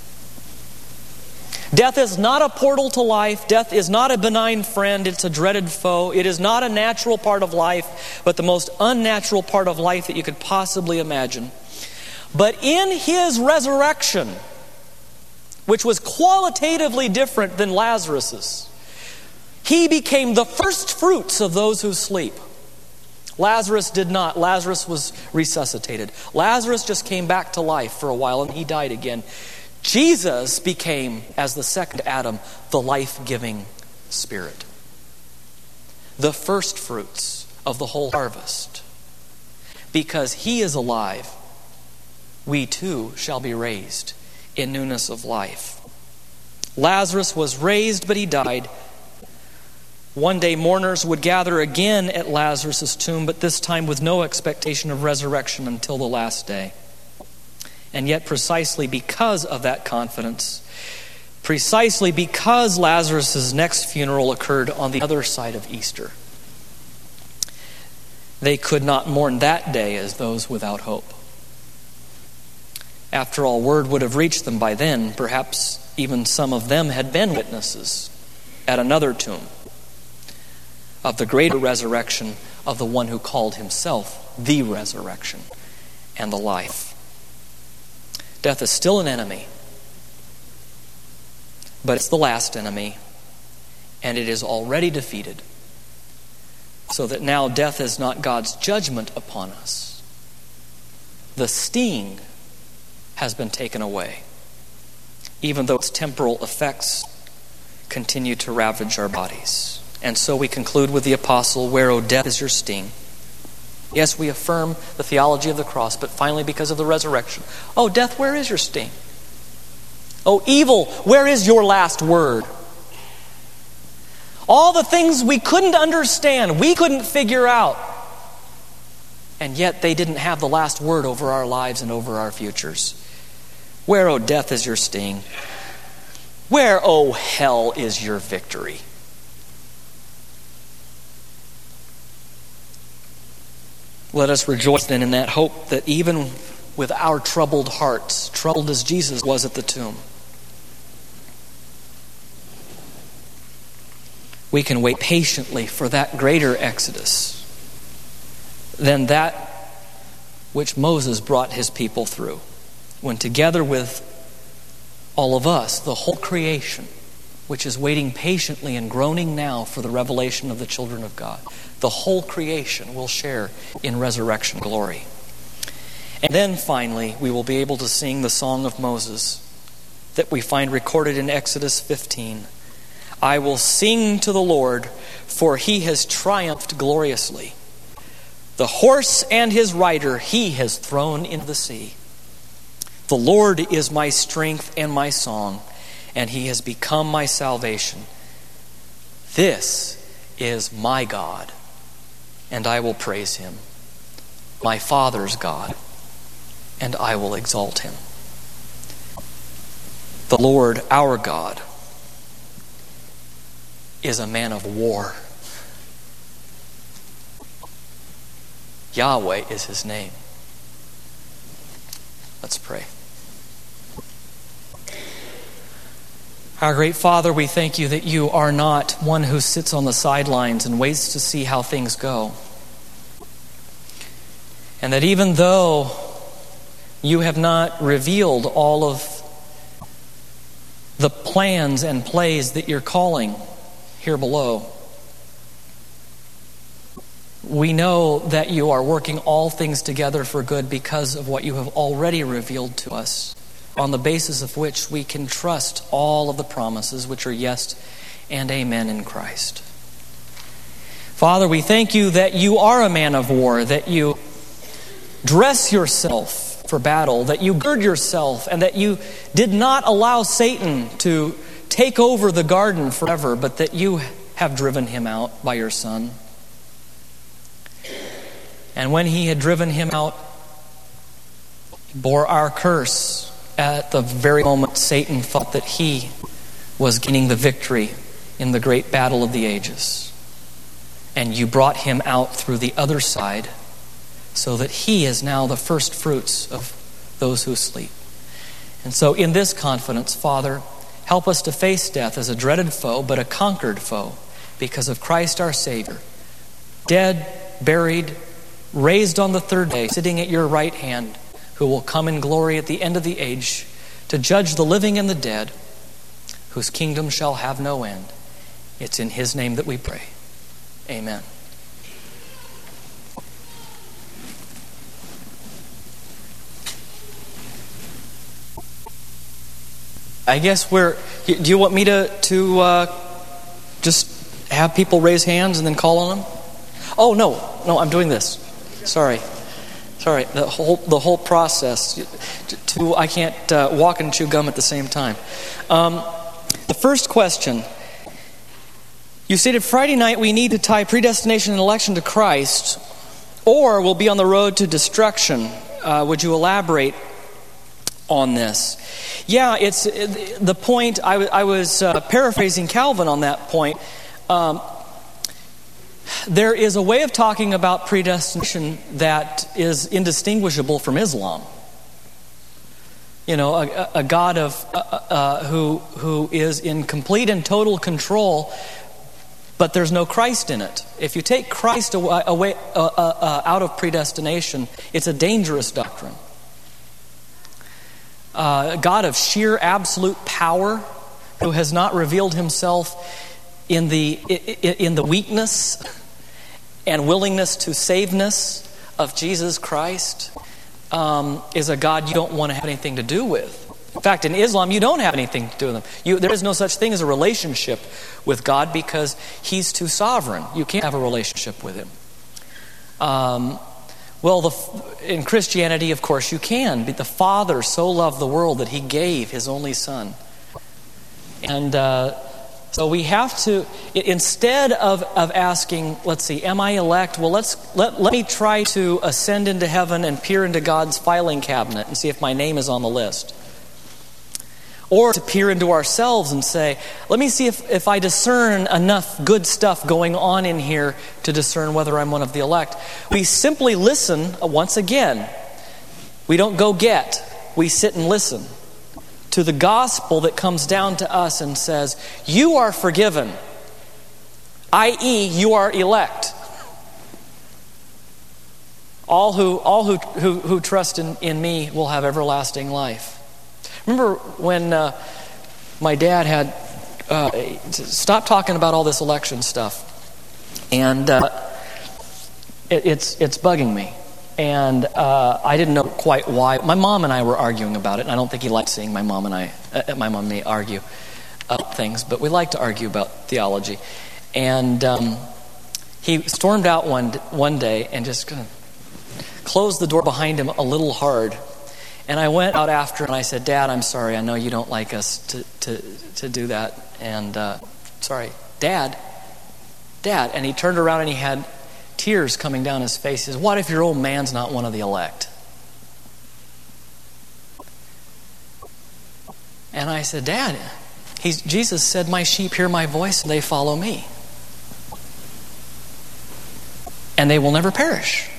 Death is not a portal to life. Death is not a benign friend. It's a dreaded foe. It is not a natural part of life, but the most unnatural part of life that you could possibly imagine. But in his resurrection, which was qualitatively different than Lazarus's, he became the first fruits of those who sleep. Lazarus did not. Lazarus was resuscitated. Lazarus just came back to life for a while and he died again. Jesus became, as the second Adam, the life-giving Spirit. The first fruits of the whole harvest. Because he is alive, we too shall be raised in newness of life. Lazarus was raised, but he died. One day mourners would gather again at Lazarus' tomb, but this time with no expectation of resurrection until the last day. And yet precisely because of that confidence, precisely because Lazarus' next funeral occurred on the other side of Easter, they could not mourn that day as those without hope. After all, word would have reached them by then. Perhaps even some of them had been witnesses at another tomb of the greater resurrection of the one who called himself the resurrection and the life. Death is still an enemy, but it's the last enemy, and it is already defeated. So that now death is not God's judgment upon us. The sting has been taken away, even though its temporal effects continue to ravage our bodies. And so we conclude with the apostle, "Where, O death, is your sting?" Yes, we affirm the theology of the cross, but finally because of the resurrection, "Oh, death, where is your sting?" O evil, where is your last word? All the things we couldn't understand, we couldn't figure out. And yet they didn't have the last word over our lives and over our futures. Where, O death, is your sting? Where, O hell, is your victory? Let us rejoice then in that hope that even with our troubled hearts, troubled as Jesus was at the tomb, we can wait patiently for that greater exodus than that which Moses brought his people through, when together with all of us, the whole creation, which is waiting patiently and groaning now for the revelation of the children of God, the whole creation will share in resurrection glory. And then finally, we will be able to sing the song of Moses that we find recorded in Exodus 15. I will sing to the Lord, for he has triumphed gloriously. The horse and his rider he has thrown into the sea. The Lord is my strength and my song, and he has become my salvation. This is my God, and I will praise him. My Father's God, and I will exalt him. The Lord, our God, is a man of war. Yahweh is his name. Let's pray. Our great Father, we thank you that you are not one who sits on the sidelines and waits to see how things go. And that even though you have not revealed all of the plans and plays that you're calling here below, we know that you are working all things together for good because of what you have already revealed to us, on the basis of which we can trust all of the promises which are yes and amen in Christ. Father, we thank you that you are a man of war, that you dress yourself for battle, that you gird yourself, and that you did not allow Satan to take over the garden forever, but that you have driven him out by your Son. And when he had driven him out, he bore our curse at the very moment Satan thought that he was gaining the victory in the great battle of the ages. And you brought him out through the other side, so that he is now the first fruits of those who sleep. And so in this confidence, Father, help us to face death as a dreaded foe, but a conquered foe, because of Christ our Savior, dead, buried, raised on the third day, sitting at your right hand, who will come in glory at the end of the age to judge the living and the dead, whose kingdom shall have no end. It's in his name that we pray. Amen. I guess do you want me to just have people raise hands and then call on them? Oh, no, I'm doing this. Sorry, the whole process. I can't walk and chew gum at the same time. The first question, you stated Friday night we need to tie predestination and election to Christ, or we'll be on the road to destruction. Would you elaborate on this? Yeah, it's the point. I was paraphrasing Calvin on that point. There is a way of talking about predestination that is indistinguishable from Islam. You know, a God of who is in complete and total control, but there's no Christ in it. If you take Christ away out of predestination, it's a dangerous doctrine. A God of sheer absolute power, who has not revealed himself in the weakness and willingness to saveness of Jesus Christ, is a God you don't want to have anything to do with. In fact, in Islam, you don't have anything to do with him. There is no such thing as a relationship with God because he's too sovereign. You can't have a relationship with him. Well, in Christianity, of course, you can. But the Father so loved the world that He gave His only Son. And so we have to, instead of asking, let's see, am I elect? Well, let me try to ascend into heaven and peer into God's filing cabinet and see if my name is on the list. Or to peer into ourselves and say, let me see if I discern enough good stuff going on in here to discern whether I'm one of the elect. We simply listen once again. We don't go get. We sit and listen to the gospel that comes down to us and says, you are forgiven, i.e., you are elect. All who trust in me will have everlasting life. Remember when my dad had stopped talking about all this election stuff, and it's bugging me, and I didn't know quite why. My mom and I were arguing about it, and I don't think he liked seeing my mom and me argue things, but we like to argue about theology. And he stormed out one day and just kind of closed the door behind him a little hard. And I went out after and I said, Dad, I'm sorry. I know you don't like us to do that. And sorry, Dad. And he turned around and he had tears coming down his face. He says, what if your old man's not one of the elect? And I said, Dad, Jesus said, my sheep hear my voice and they follow me. And they will never perish.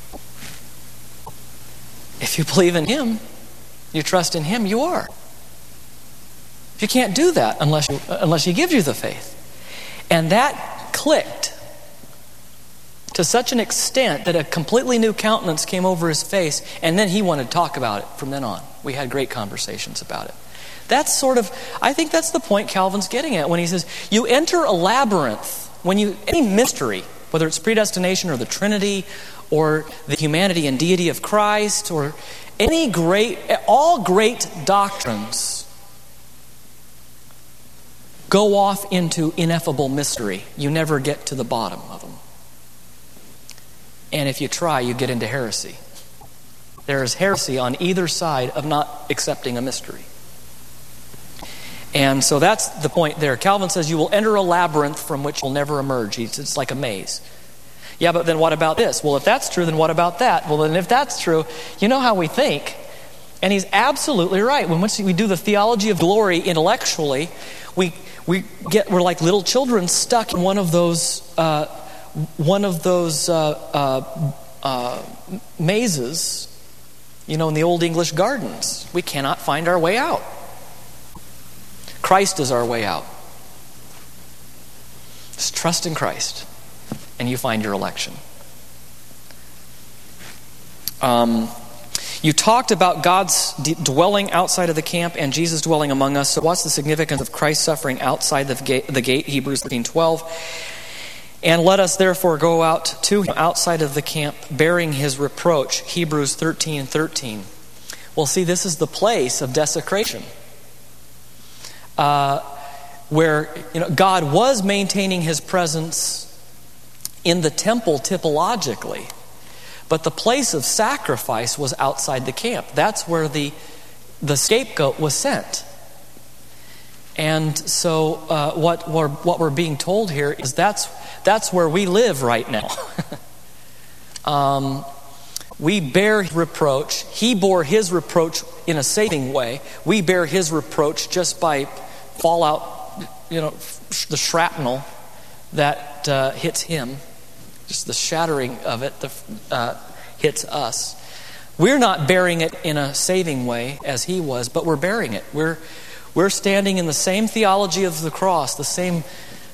If you believe in Him, you trust in Him, you are. You can't do that unless He gives you the faith. And that clicked to such an extent that a completely new countenance came over his face, and then he wanted to talk about it from then on. We had great conversations about it. I think that's the point Calvin's getting at when he says, you enter a labyrinth, any mystery, whether it's predestination or the Trinity, or the humanity and deity of Christ, or all great doctrines go off into ineffable mystery. You never get to the bottom of them. And if you try, you get into heresy. There is heresy on either side of not accepting a mystery. And so that's the point there. Calvin says you will enter a labyrinth from which you'll never emerge. It's like a maze. Yeah, but then what about this? Well, if that's true, then what about that? Well, then if that's true, you know how we think. And he's absolutely right. Once we do the theology of glory intellectually, we're like little children stuck in one of those mazes, in the old English gardens. We cannot find our way out. Christ is our way out. Just trust in Christ, and you find your election. You talked about God's dwelling outside of the camp and Jesus dwelling among us. So what's the significance of Christ suffering outside the gate? Hebrews 13:12. And let us therefore go out to him outside of the camp, bearing his reproach. Hebrews 13:13. Well, see, this is the place of desecration. Where God was maintaining his presence in the temple typologically, but the place of sacrifice was outside the camp. That's where the scapegoat was sent. And so what we're being told here is that's where we live right now. We bear reproach. He bore his reproach in a saving way. We bear his reproach just by fallout, the shrapnel that hits him. Just the shattering of it hits us. We're not bearing it in a saving way as he was, but we're bearing it. We're standing in the same theology of the cross, the same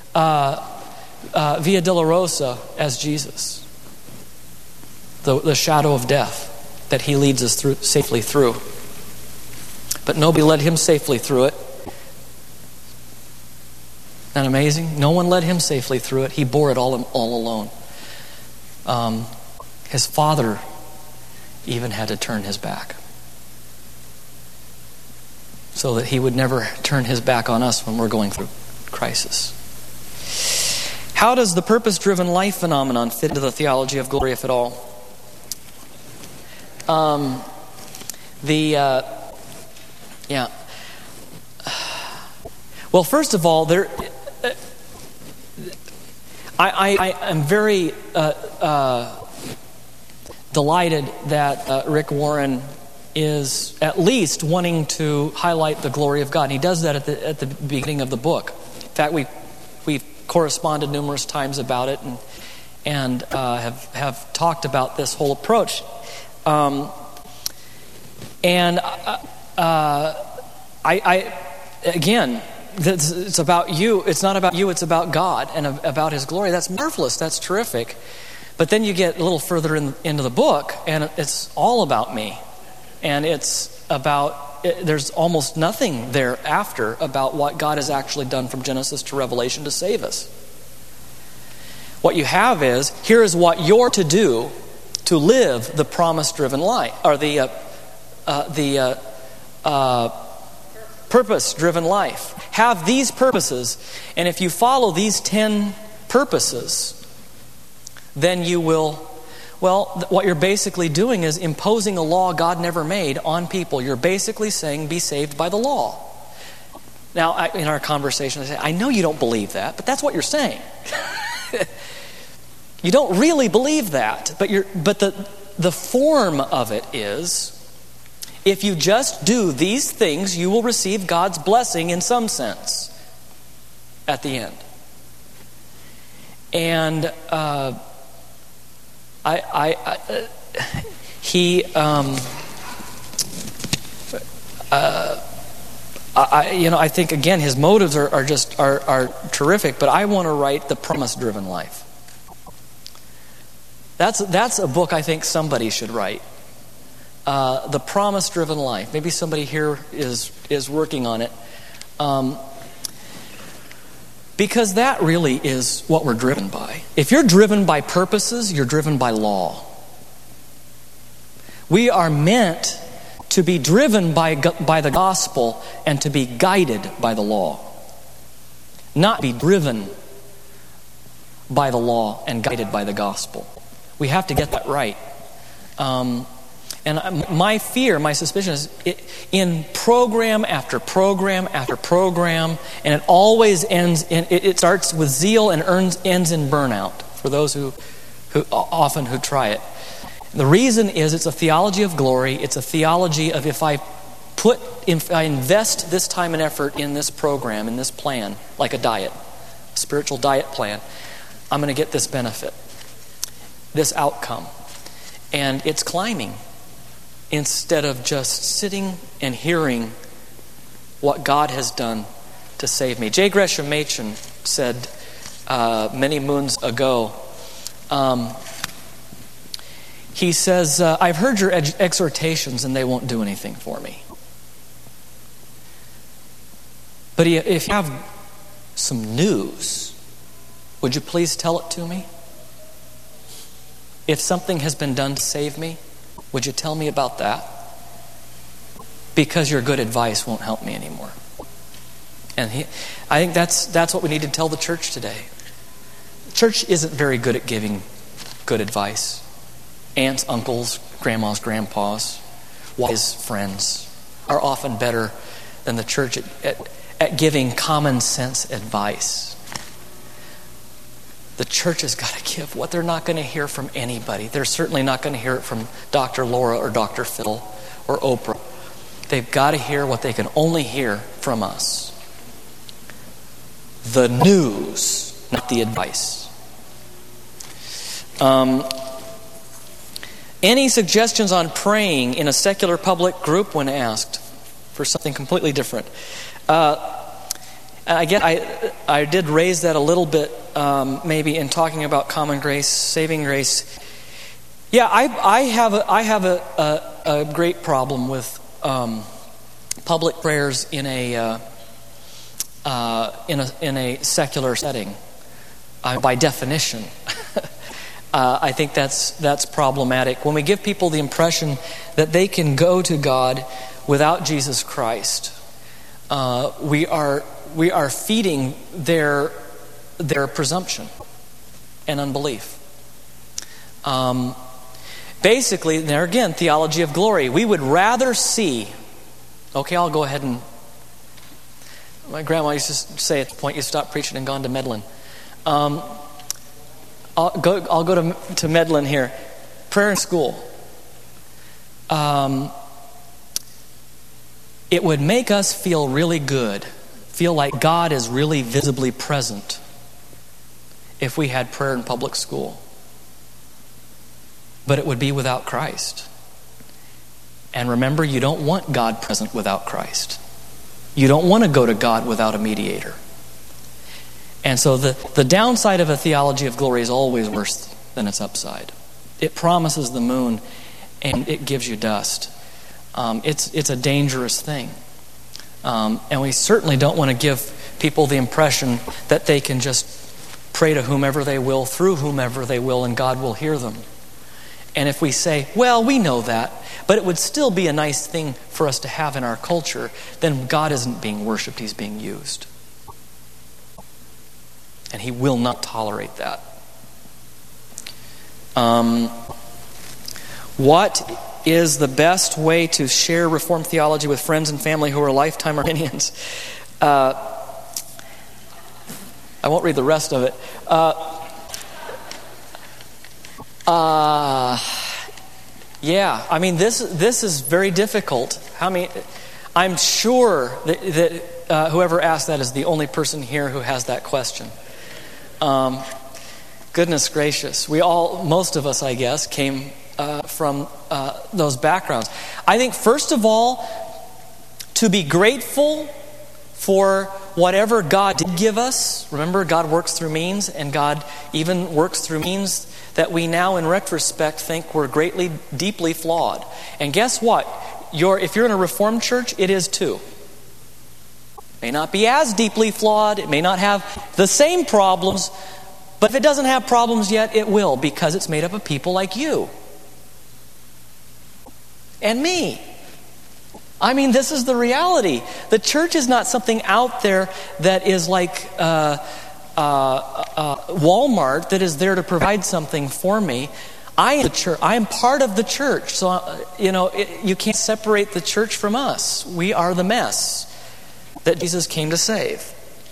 Via Dolorosa as Jesus. The shadow of death that he leads us safely through. But nobody led him safely through it. Isn't that amazing? No one led him safely through it. He bore it all alone. His Father even had to turn his back so that he would never turn his back on us when we're going through crisis. How does the purpose-driven life phenomenon fit into the theology of glory, if at all? Well, first of all, I am very delighted that Rick Warren is at least wanting to highlight the glory of God. And he does that at the beginning of the book. In fact, we've corresponded numerous times about it and have talked about this whole approach. Again, it's about you. It's not about you. It's about God and about His glory. That's marvelous. That's terrific. But then you get a little further into the book, and it's all about me. And it's about, there's almost nothing thereafter about what God has actually done from Genesis to Revelation to save us. What you have is, here is what you're to do to live the promise-driven life, or the purpose-driven life. Have these purposes, and if you follow these 10 purposes, then you will, well, what you're basically doing is imposing a law God never made on people. You're basically saying, be saved by the law. Now, in our conversation, I say, I know you don't believe that, but that's what you're saying. You don't really believe that, but the form of it is, if you just do these things, you will receive God's blessing in some sense at the end. And I think again his motives are terrific, but I want to write the promise-driven life. That's a book I think somebody should write. The promise-driven life. Maybe somebody here is working on it. Because that really is what we're driven by. If you're driven by purposes, you're driven by law. We are meant to be driven by the gospel and to be guided by the law. Not be driven by the law and guided by the gospel. We have to get that right. And my fear, my suspicion is in program after program after program, and it always ends it starts with zeal and ends in burnout for those who try it. The reason is it's a theology of glory. It's a theology of if I invest this time and effort in this program, in this plan, like a diet, a spiritual diet plan, I'm going to get this benefit, this outcome. And it's climbing instead of just sitting and hearing what God has done to save me. J. Gresham Machen said many moons ago, he says, I've heard your exhortations and they won't do anything for me. But if you have some news, would you please tell it to me? If something has been done to save me, would you tell me about that? Because your good advice won't help me anymore. And I think that's what we need to tell the church today. The church isn't very good at giving good advice. Aunts, uncles, grandmas, grandpas, wise friends are often better than the church at giving common sense advice. The church has got to give what they're not going to hear from anybody. They're certainly not going to hear it from Dr. Laura or Dr. Phil or Oprah. They've got to hear what they can only hear from us. The news, not the advice. Any suggestions on praying in a secular public group when asked for something completely different? I did raise that a little bit, maybe in talking about common grace, saving grace. Yeah, I have a great problem with public prayers in a secular setting. By definition, I think that's problematic. When we give people the impression that they can go to God without Jesus Christ, we are feeding their presumption and unbelief. Basically, there again, theology of glory. We would rather see, okay, I'll go ahead and, my grandma used to say at the point you stopped preaching and gone to Medlin. I'll go to Medlin here. Prayer in school. It would make us feel really good, feel like God is really visibly present if we had prayer in public school. But it would be without Christ. And remember, you don't want God present without Christ. You don't want to go to God without a mediator. And so the downside of a theology of glory is always worse than its upside. It promises the moon and it gives you dust. It's a dangerous thing. And we certainly don't want to give people the impression that they can just pray to whomever they will, through whomever they will, and God will hear them. And if we say, well, we know that, but it would still be a nice thing for us to have in our culture, then God isn't being worshipped, He's being used. And He will not tolerate that. What is the best way to share Reformed theology with friends and family who are lifetime Arminians? I won't read the rest of it. Yeah, I mean, this is very difficult. I'm sure that whoever asked that is the only person here who has that question. Goodness gracious. Most of us, I guess, came from those backgrounds. I think, first of all, to be grateful for whatever God did give us. Remember, God works through means, and God even works through means that we now, in retrospect, think were greatly, deeply flawed. And guess what? If you're in a Reformed church, it is too. It may not be as deeply flawed. It may not have the same problems. But if it doesn't have problems yet, it will, because it's made up of people like you. And me. I mean, this is the reality. The church is not something out there that is like Walmart that is there to provide something for me. I am the church. I am part of the church. So, you can't separate the church from us. We are the mess that Jesus came to save.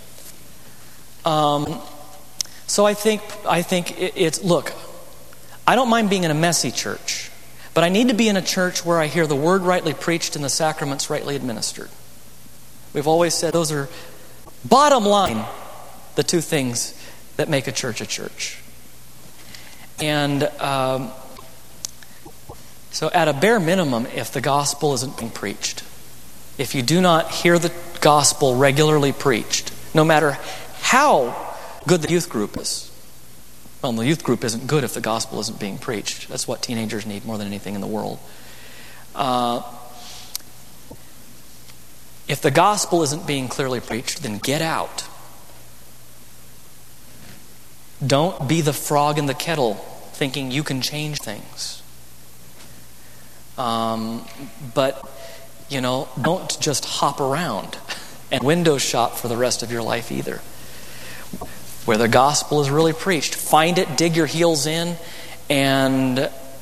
So I think it's, look, I don't mind being in a messy church, but I need to be in a church where I hear the word rightly preached and the sacraments rightly administered. We've always said those are, bottom line, the two things that make a church a church. And so at a bare minimum, if the gospel isn't being preached, if you do not hear the gospel regularly preached, no matter how good the youth group is. Well, the youth group isn't good if the gospel isn't being preached. That's what teenagers need more than anything in the world. If the gospel isn't being clearly preached, then get out. Don't be the frog in the kettle thinking you can change things. But, don't just hop around and window shop for the rest of your life either. Where the gospel is really preached, find it, dig your heels in, and,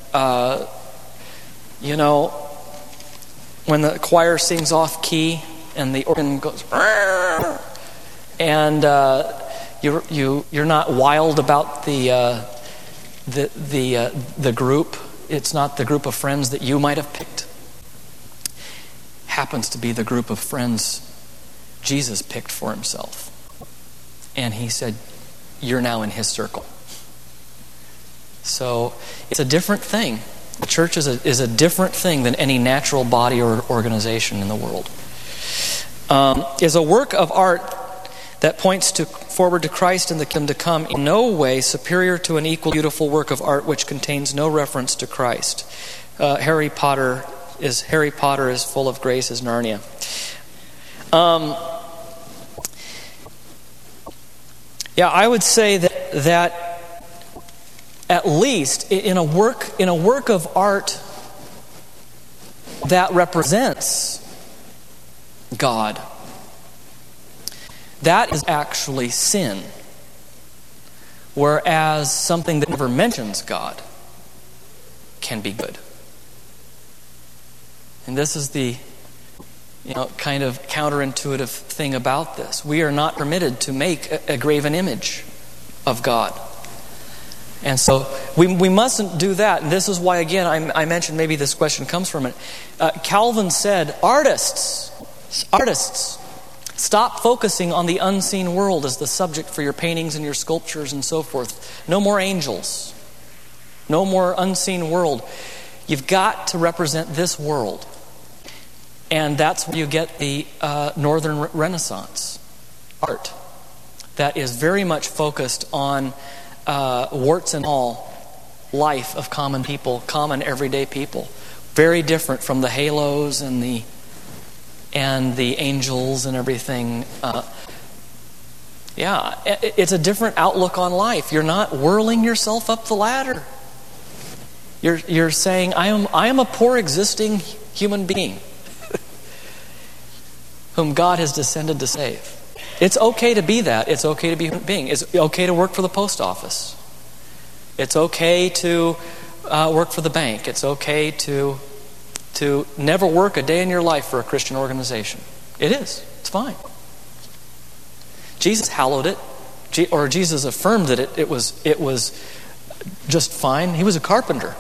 when the choir sings off key and the organ goes, and you're not wild about the group. It's not the group of friends that you might have picked. Happens to be the group of friends Jesus picked for Himself. And He said, you're now in His circle. So it's a different thing. The church is a different thing than any natural body or organization in the world. Is a work of art that points forward to Christ and the kingdom to come in no way superior to an equal beautiful work of art which contains no reference to Christ. Harry Potter is full of grace as Narnia. Yeah, I would say that at least in a work of art that represents God, that is actually sin. Whereas something that never mentions God can be good. And this is the kind of counterintuitive thing about this. We are not permitted to make a graven image of God. And so we mustn't do that. And this is why, again, I mentioned maybe this question comes from it. Calvin said, artists, stop focusing on the unseen world as the subject for your paintings and your sculptures and so forth. No more angels. No more unseen world. You've got to represent this world. And that's where you get the Northern Renaissance art that is very much focused on warts and all life of common people, common everyday people. Very different from the halos and the angels and everything. It's a different outlook on life. You're not whirling yourself up the ladder. You're saying, I am a poor existing human being whom God has descended to save. It's okay to be that. It's okay to be a human being. It's okay to work for the post office. It's okay to work for the bank. It's okay to never work a day in your life for a Christian organization. It is. It's fine. Jesus hallowed it, or Jesus affirmed that it was just fine. He was a carpenter.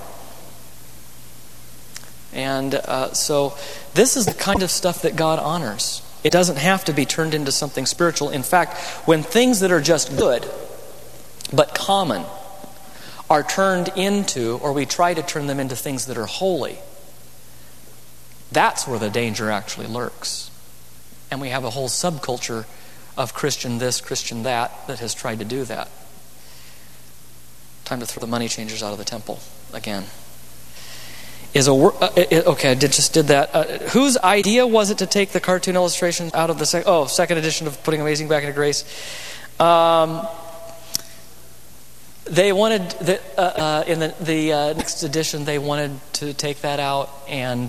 And so this is the kind of stuff that God honors. It doesn't have to be turned into something spiritual. In fact, when things that are just good, but common, are turned into, or we try to turn them into things that are holy, that's where the danger actually lurks. And we have a whole subculture of Christian this, Christian that has tried to do that. Time to throw the money changers out of the temple again. Okay, I just did that. Whose idea was it to take the cartoon illustrations out of the second edition of Putting Amazing Back into Grace? They wanted in the next edition. They wanted to take that out and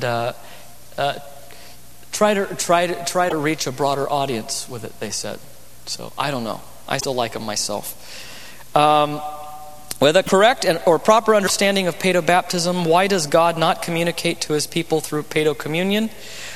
try to reach a broader audience with it. They said. So I don't know. I still like them myself. With a correct or proper understanding of paedobaptism, why does God not communicate to his people through paedocommunion?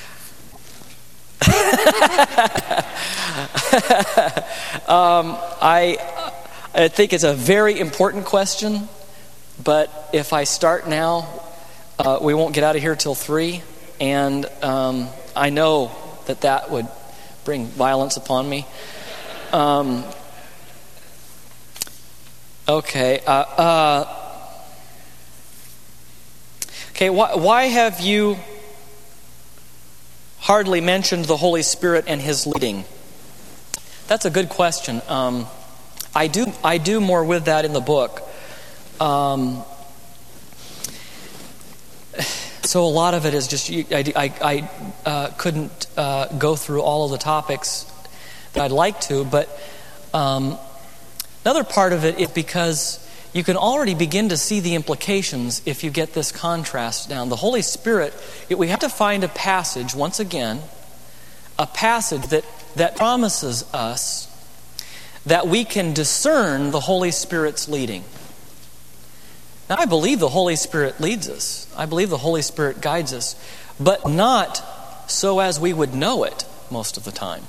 I think it's a very important question, but if I start now, we won't get out of here till 3, and I know that would bring violence upon me. Okay. Why have you hardly mentioned the Holy Spirit and His leading? That's a good question. I do more with that in the book. So a lot of it is just I couldn't go through all of the topics that I'd like to, but. Another part of it is because you can already begin to see the implications if you get this contrast down. The Holy Spirit, we have to find a passage, once again, a passage that promises us that we can discern the Holy Spirit's leading. Now, I believe the Holy Spirit leads us. I believe the Holy Spirit guides us, but not so as we would know it most of the time.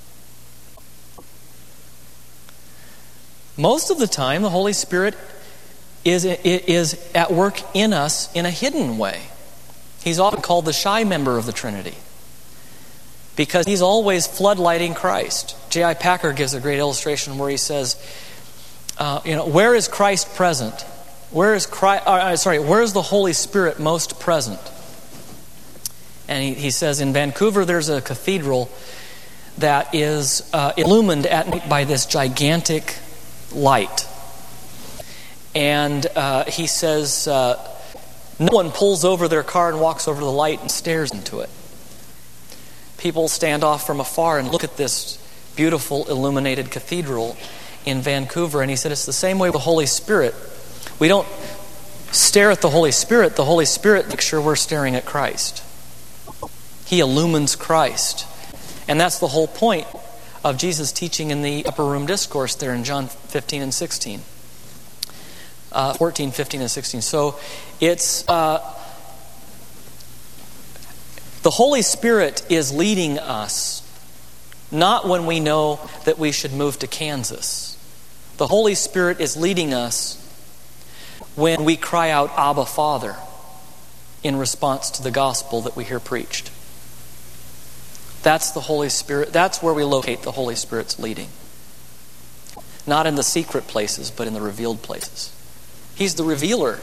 Most of the time, the Holy Spirit is at work in us in a hidden way. He's often called the shy member of the Trinity because he's always floodlighting Christ. J.I. Packer gives a great illustration where he says, where is Christ present? Where is the Holy Spirit most present? And he says, in Vancouver, there's a cathedral that is illumined at night by this gigantic light. And he says, no one pulls over their car and walks over to the light and stares into it. People stand off from afar and look at this beautiful illuminated cathedral in Vancouver. And he said it's the same way with the Holy Spirit. We don't stare at the Holy Spirit. The Holy Spirit makes sure we're staring at Christ. He illumines Christ. And that's the whole point of Jesus' teaching in the Upper Room Discourse there in John 15 and 16. 14, 15, and 16. So it's the Holy Spirit is leading us, not when we know that we should move to Kansas. The Holy Spirit is leading us when we cry out, Abba, Father, in response to the gospel that we hear preached. That's the Holy Spirit. That's where we locate the Holy Spirit's leading. Not in the secret places, but in the revealed places. He's the revealer.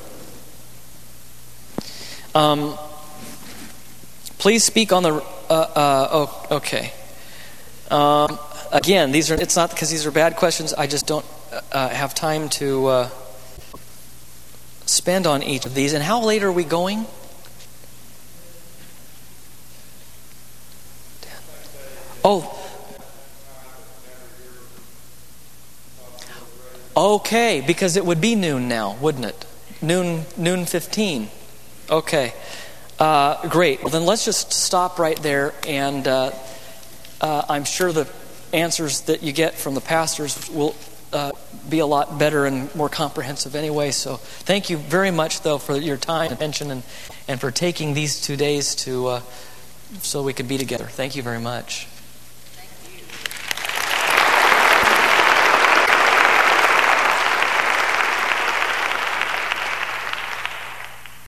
Please speak on the... okay. Again, it's not because these are bad questions. I just don't have time to spend on each of these. And how late are we going? Oh. Okay, because it would be noon now, wouldn't it? Noon 15. Okay. Great. Well, then let's just stop right there, and I'm sure the answers that you get from the pastors will be a lot better and more comprehensive anyway. So thank you very much, though, for your time and attention and for taking these 2 days to so we could be together. Thank you very much.